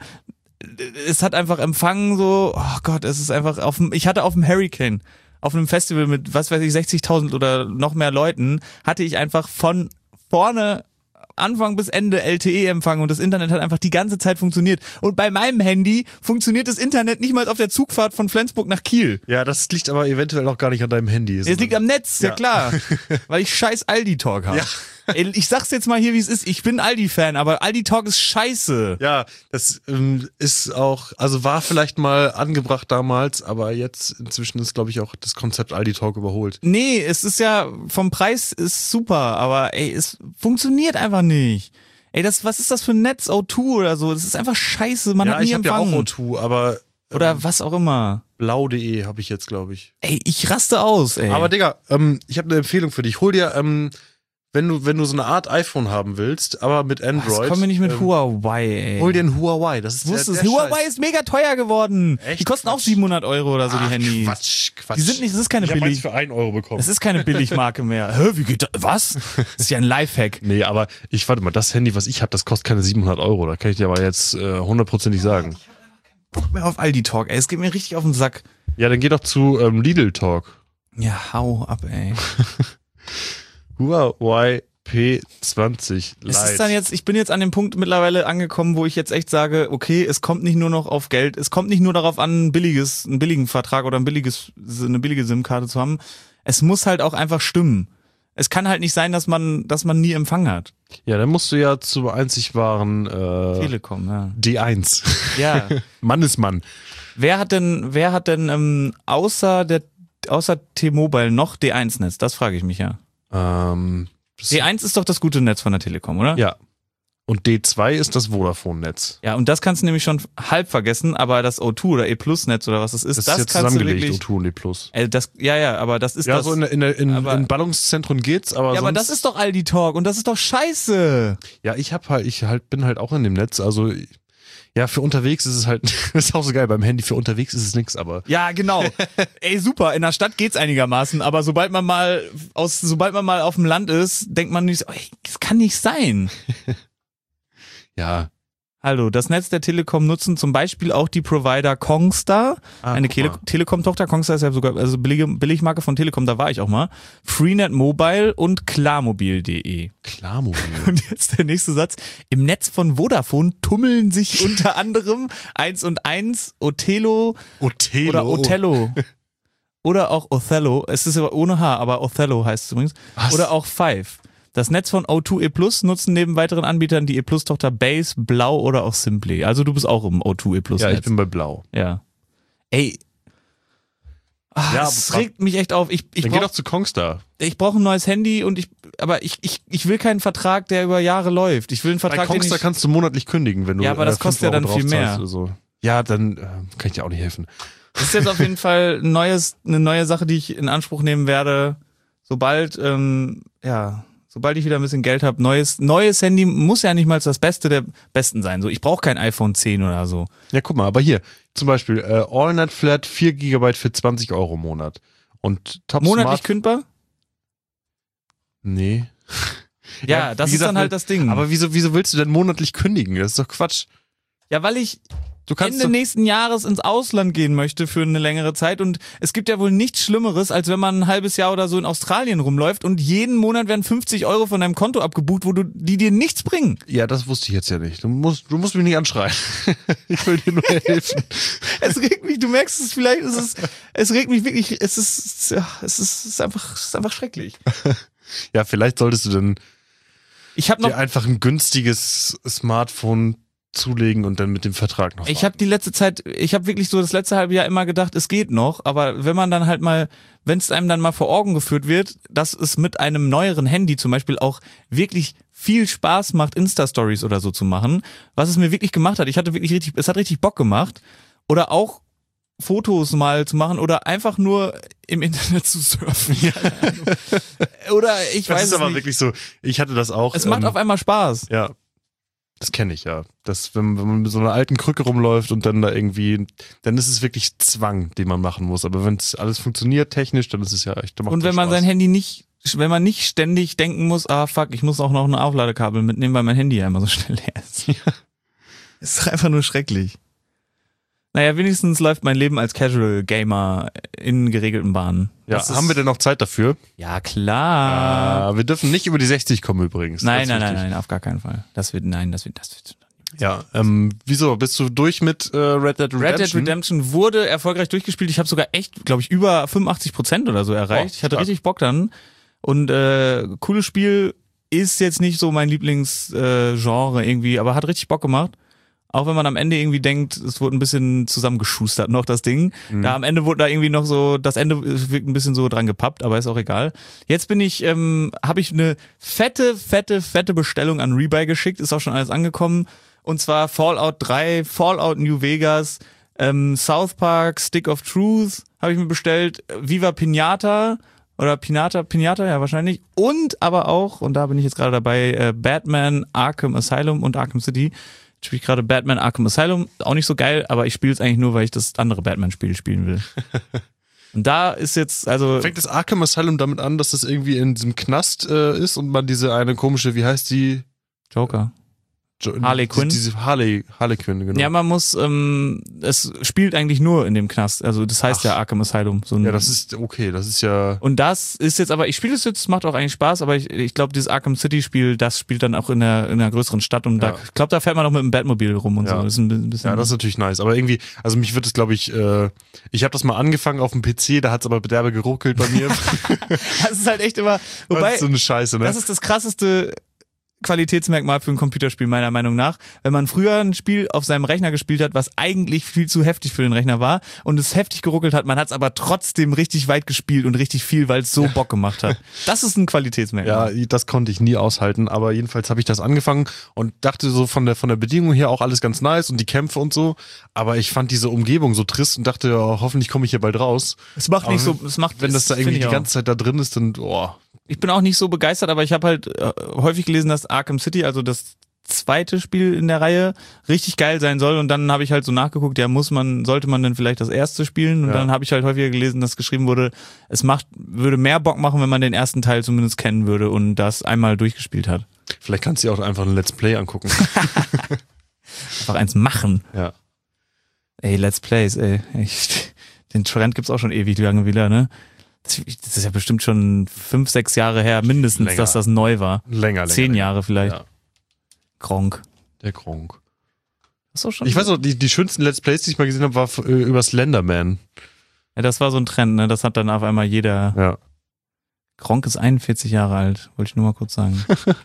Es hat einfach empfangen so, oh Gott, es ist einfach auf dem... Ich hatte auf dem Hurricane, auf einem Festival mit, was weiß ich, sechzigtausend oder noch mehr Leuten, hatte ich einfach von vorne... Anfang bis Ende L T E-Empfang und das Internet hat einfach die ganze Zeit funktioniert. Und bei meinem Handy funktioniert das Internet nicht mal auf der Zugfahrt von Flensburg nach Kiel. Ja, das liegt aber eventuell auch gar nicht an deinem Handy. Es liegt am Netz, ja, Ja. klar. Weil ich scheiß Aldi-Talk habe. Ja. Ey, ich sag's jetzt mal hier, wie es ist. Ich bin Aldi-Fan, aber Aldi-Talk ist scheiße. Ja, das ähm, ist auch, also war vielleicht mal angebracht damals, aber jetzt inzwischen ist, glaube ich, auch das Konzept Aldi Talk überholt. Nee, es ist ja, vom Preis ist super, aber ey, es funktioniert einfach nicht. Ey, das, was ist das für ein Netz? O zwei oder so? Das ist einfach scheiße, man ja, hat nie ich habe ja auch empfangen. O zwei, aber Oder was auch immer. blau punkt de habe ich jetzt, glaube ich. Ey, ich raste aus, ey. Aber Digga, ähm, ich habe eine Empfehlung für dich. Hol dir, ähm, wenn du, wenn du so eine Art iPhone haben willst, aber mit Android. Jetzt kommen wir nicht mit ähm, Huawei, ey. Hol dir ein Huawei. Das ist Ich wusste der, es. der Huawei Scheiß. ist mega teuer geworden. Echt? Die kosten auch Quatsch. siebenhundert Euro oder so, die Ach, Handys. Quatsch, Quatsch. Die sind nicht, das ist keine ich habe eins billig. für einen Euro bekommen. Das ist keine Billigmarke mehr. Hä, wie geht das? Was? Das ist ja ein Lifehack. Nee, aber ich warte mal, das Handy, was ich habe, das kostet keine siebenhundert Euro. Da kann ich dir aber jetzt äh, hundertprozentig sagen. Bock mehr auf Aldi Talk, ey. Es geht mir richtig auf den Sack. Ja, dann geh doch zu ähm, Lidl Talk. Ja, hau ab, ey. Huawei P zwanzig Lite. Es ist dann jetzt, ich bin jetzt an dem Punkt mittlerweile angekommen, wo ich jetzt echt sage, okay, es kommt nicht nur noch auf Geld, es kommt nicht nur darauf an, ein billiges, einen billigen Vertrag oder ein billiges, eine billige SIM-Karte zu haben. Es muss halt auch einfach stimmen. Es kann halt nicht sein, dass man, dass man nie Empfang hat. Ja, dann musst du ja zum einzig wahren äh, Telekom, ja. D eins. Ja. Mann ist Mann. Wer hat denn, wer hat denn ähm, außer der, außer T-Mobile noch D eins Netz? Das frage ich mich ja. Ähm, das- D eins ist doch das gute Netz von der Telekom, oder? Ja. Und D zwei ist das Vodafone-Netz. Ja, und das kannst du nämlich schon halb vergessen, aber das O zwei oder E-Plus-Netz oder was es ist, Das, das, ist jetzt kannst du zusammengelegt, wirklich... O zwei und E Plus. Äh, das, ja, ja, aber das ist Ja, das... so in, in, in, aber- in Ballungszentren geht's, aber ja, sonst... aber das ist doch Aldi Talk und das ist doch scheiße. Ja, ich hab halt, ich halt, bin halt auch in dem Netz, also... Ja, für unterwegs ist es halt, das ist auch so geil, beim Handy für unterwegs ist es nix, aber... Ja, genau. Ey, super, in der Stadt geht's einigermaßen, aber sobald man mal aus, sobald man mal auf dem Land ist, denkt man nicht so, ey, das kann nicht sein. Ja. Hallo, das Netz der Telekom nutzen zum Beispiel auch die Provider Kongstar, Ah, eine guck Tele mal. Telekom-Tochter. Kongstar ist ja sogar, also billige Billigmarke von Telekom, da war ich auch mal. Freenet Mobile und klarmobil punkt de. Klar, Mobil. Und jetzt der nächste Satz. Im Netz von Vodafone tummeln sich unter anderem eins und eins, Othello Othello. oder Othello. Oder auch Othello. Es ist aber ohne H, aber Othello heißt es übrigens. Was? Oder auch Five. Das Netz von O zwei E Plus nutzen neben weiteren Anbietern die E Plus-Tochter Base, Blau oder auch Simply. Also du bist auch im O zwei E Plus Ja, ich Netz. bin bei Blau. Ja. Ey. Ah, Ja, es aber- regt mich echt auf. Ich, ich Dann geh brauche doch zu Kongstar. ich brauch ein neues Handy und ich, aber ich, ich, ich will keinen Vertrag, der über Jahre läuft. Ich will einen Bei Vertrag, den Kongstar ich, kannst du monatlich kündigen, wenn du Ja, aber das äh, fünf kostet ja Euro dann viel draufzahlst mehr. oder so. Ja, dann äh, kann ich dir auch nicht helfen. das ist jetzt auf jeden Fall ein neues, eine neue Sache, die ich in Anspruch nehmen werde, sobald, ähm, ja, sobald ich wieder ein bisschen Geld habe. Neues, neues Handy muss ja nicht mal das Beste der Besten sein. So, ich brauche kein iPhone zehn oder so. Ja, guck mal, aber hier, zum Beispiel äh, AllNet Flat vier Gigabyte für zwanzig Euro im Monat. Und Top Monatlich Smart... kündbar? Nee. Ja, Ja, das wie ist gesagt, dann halt das Ding. Aber wieso, wieso willst du denn monatlich kündigen? Das ist doch Quatsch. ja, weil ich Du kannst Ende doch, nächsten Jahres ins Ausland gehen möchte für eine längere Zeit und es gibt ja wohl nichts Schlimmeres, als wenn man ein halbes Jahr oder so in Australien rumläuft und jeden Monat werden fünfzig Euro von deinem Konto abgebucht, wo du, die dir nichts bringen. Ja, das wusste ich jetzt ja nicht. Du musst, du musst mich nicht anschreien. Ich will dir nur helfen. Es regt mich, du merkst es vielleicht, es ist, es regt mich wirklich, es ist, ja, es ist, es ist einfach, es ist einfach schrecklich. Ja, vielleicht solltest du dann Ich habe noch, dir einfach ein günstiges Smartphone zulegen und dann mit dem Vertrag noch ich habe die letzte Zeit, ich habe wirklich so das letzte halbe Jahr immer gedacht, es geht noch, aber wenn man dann halt mal, wenn es einem dann mal vor Augen geführt wird, dass es mit einem neueren Handy zum Beispiel auch wirklich viel Spaß macht, Insta-Stories oder so zu machen, was es mir wirklich gemacht hat. Ich hatte wirklich richtig, es hat richtig Bock gemacht. Oder auch Fotos mal zu machen oder einfach nur im Internet zu surfen. Keine Ahnung. Oder ich Das weiß ist es aber nicht. wirklich so, ich hatte das auch. Es macht ähm, auf einmal Spaß. Ja, das kenne ich ja. Das, wenn, wenn man mit so einer alten Krücke rumläuft und dann da irgendwie, dann ist es wirklich Zwang, den man machen muss. Aber wenn es alles funktioniert technisch, dann ist es ja echt. dann macht Und wenn das man Spaß. sein Handy nicht, wenn man nicht ständig denken muss, ah fuck, ich muss auch noch ein Aufladekabel mitnehmen, weil mein Handy ja immer so schnell leer ist. Ja. Ist doch einfach nur schrecklich. Naja, wenigstens läuft mein Leben als Casual Gamer in geregelten Bahnen. Ja, Das ist- haben wir denn noch Zeit dafür? Ja, klar. Ah, wir dürfen nicht über die sechzig kommen übrigens. nein, Ganz nein, nein, wichtig. nein, auf gar keinen Fall. Das wird, nein, das wird, das wird. Ja, ähm, wieso? Bist du durch mit äh, Red Dead Redemption? Red Dead Redemption wurde erfolgreich durchgespielt. Ich habe sogar echt, glaube ich, über fünfundachtzig Prozent oder so erreicht. Oh, ich hatte stark. richtig Bock dann. Und äh, cooles Spiel, ist jetzt nicht so mein Lieblingsgenre äh, Genre irgendwie, aber hat richtig Bock gemacht. Auch wenn man am Ende irgendwie denkt, es wurde ein bisschen zusammengeschustert noch, das Ding. Mhm. Da am Ende wurde da irgendwie noch so, das Ende wirkt ein bisschen so dran gepappt, aber ist auch egal. Jetzt bin ich, ähm, habe ich eine fette, fette, fette Bestellung an Rebuy geschickt, ist auch schon alles angekommen. Und zwar Fallout drei, Fallout New Vegas, ähm, South Park, Stick of Truth habe ich mir bestellt, Viva Pinata oder Pinata, Pinata, ja wahrscheinlich. Und aber auch, und da bin ich jetzt gerade dabei, äh, Batman, Arkham Asylum und Arkham City. Jetzt spiele ich gerade Batman Arkham Asylum, auch nicht so geil, aber ich spiele es eigentlich nur, weil ich das andere Batman-Spiel spielen will. Und da ist jetzt, also Fängt das Arkham Asylum damit an, dass das irgendwie in diesem Knast äh, ist und man diese eine komische, wie heißt die? Joker. Jo Harley Quinn? Diese Harley, Harley Quinn, genau. Ja, man muss, ähm, es spielt eigentlich nur in dem Knast, also das heißt Ach. ja Arkham Asylum. So ein, Ja, das ist okay, das ist ja. und das ist jetzt aber, ich spiele es jetzt, macht auch eigentlich Spaß, aber ich, ich glaube, dieses Arkham City Spiel, das spielt dann auch in einer, in einer größeren Stadt und Ja. da, ich glaube, da fährt man auch mit dem Batmobil rum und Ja. so. Das ist ein bisschen, Ja, das ist natürlich nice. Aber irgendwie, also mich wird es, glaube ich, äh, ich habe das mal angefangen auf dem P C, da hat es aber derbe geruckelt bei mir. das ist halt echt immer, das wobei, ist so eine Scheiße, ne? das ist das krasseste, Qualitätsmerkmal für ein Computerspiel, meiner Meinung nach. Wenn man früher ein Spiel auf seinem Rechner gespielt hat, was eigentlich viel zu heftig für den Rechner war und es heftig geruckelt hat, man hat es aber trotzdem richtig weit gespielt und richtig viel, weil es so Bock gemacht hat. Das ist ein Qualitätsmerkmal. Ja, das konnte ich nie aushalten, aber jedenfalls habe ich das angefangen und dachte so von der, von der Bedingung her auch alles ganz nice und die Kämpfe und so, aber ich fand diese Umgebung so trist und dachte, ja, hoffentlich komme ich hier bald raus. Es macht aber nicht so, es macht, wenn das da das irgendwie finde die ich ganze Zeit da drin ist, dann, oh. Ich bin auch nicht so begeistert, aber ich habe halt äh, häufig gelesen, dass Arkham City, also das zweite Spiel in der Reihe, richtig geil sein soll und dann habe ich halt so nachgeguckt, ja, muss man, sollte man denn vielleicht das erste spielen und Ja. dann habe ich halt häufiger gelesen, dass geschrieben wurde, es macht, würde mehr Bock machen, wenn man den ersten Teil zumindest kennen würde und das einmal durchgespielt hat. Vielleicht kannst du dir auch einfach ein Let's Play angucken. Einfach eins machen. Ja. Ey, Let's Plays, ey. Ich, den Trend gibt's auch schon ewig lange wieder, ne? Das das ist ja bestimmt schon fünf, sechs Jahre her, mindestens, Länger. dass das neu war. Länger, länger. Zehn länger. Jahre vielleicht. Ja, Gronk. der Gronk. Das ist auch schon. Ich weiß noch, die, die schönsten Let's Plays, die ich mal gesehen habe, war äh, über Slenderman. Ja, das war so ein Trend, ne? Das hat dann auf einmal jeder. Ja. Gronk ist einundvierzig Jahre alt, wollte ich nur mal kurz sagen.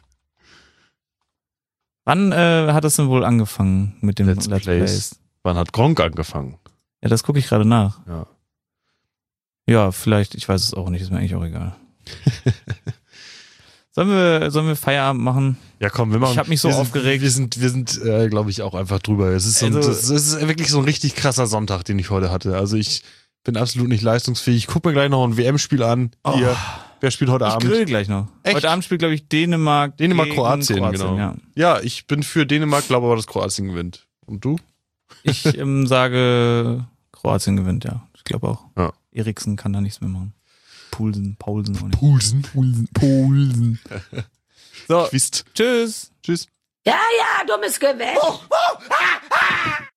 Wann äh, hat das denn wohl angefangen mit dem Let's Let's, Plays. Plays? Wann hat Gronk angefangen? Ja, das gucke ich gerade nach. Ja. Ja, vielleicht, ich weiß es auch nicht, ist mir eigentlich auch egal. Sollen wir, sollen wir Feierabend machen? Ja, komm, wir machen. Ich hab mich so wir sind, aufgeregt. Wir sind, wir sind, äh, glaube ich, auch einfach drüber. Es ist, so ein, Also- das, es ist wirklich so ein richtig krasser Sonntag, den ich heute hatte. Also ich bin absolut nicht leistungsfähig. Ich guck mir gleich noch ein W M-Spiel an. Hier, wer spielt heute Ich Abend? grill gleich noch. Echt? Heute Abend spielt, glaube ich, Dänemark. Dänemark, gegen Kroatien, genau. Ja. Ja, ich bin für Dänemark, glaube aber, dass Kroatien gewinnt. Und du? Ich ähm, sage, Kroatien gewinnt, ja. Ich glaube auch. Ja. Eriksen kann da nichts mehr machen. Poulsen, Paulsen auch nicht. Pulsen. Poulsen, Poulsen. So, Twist. tschüss. Tschüss. Ja, ja, dummes Gewäsch.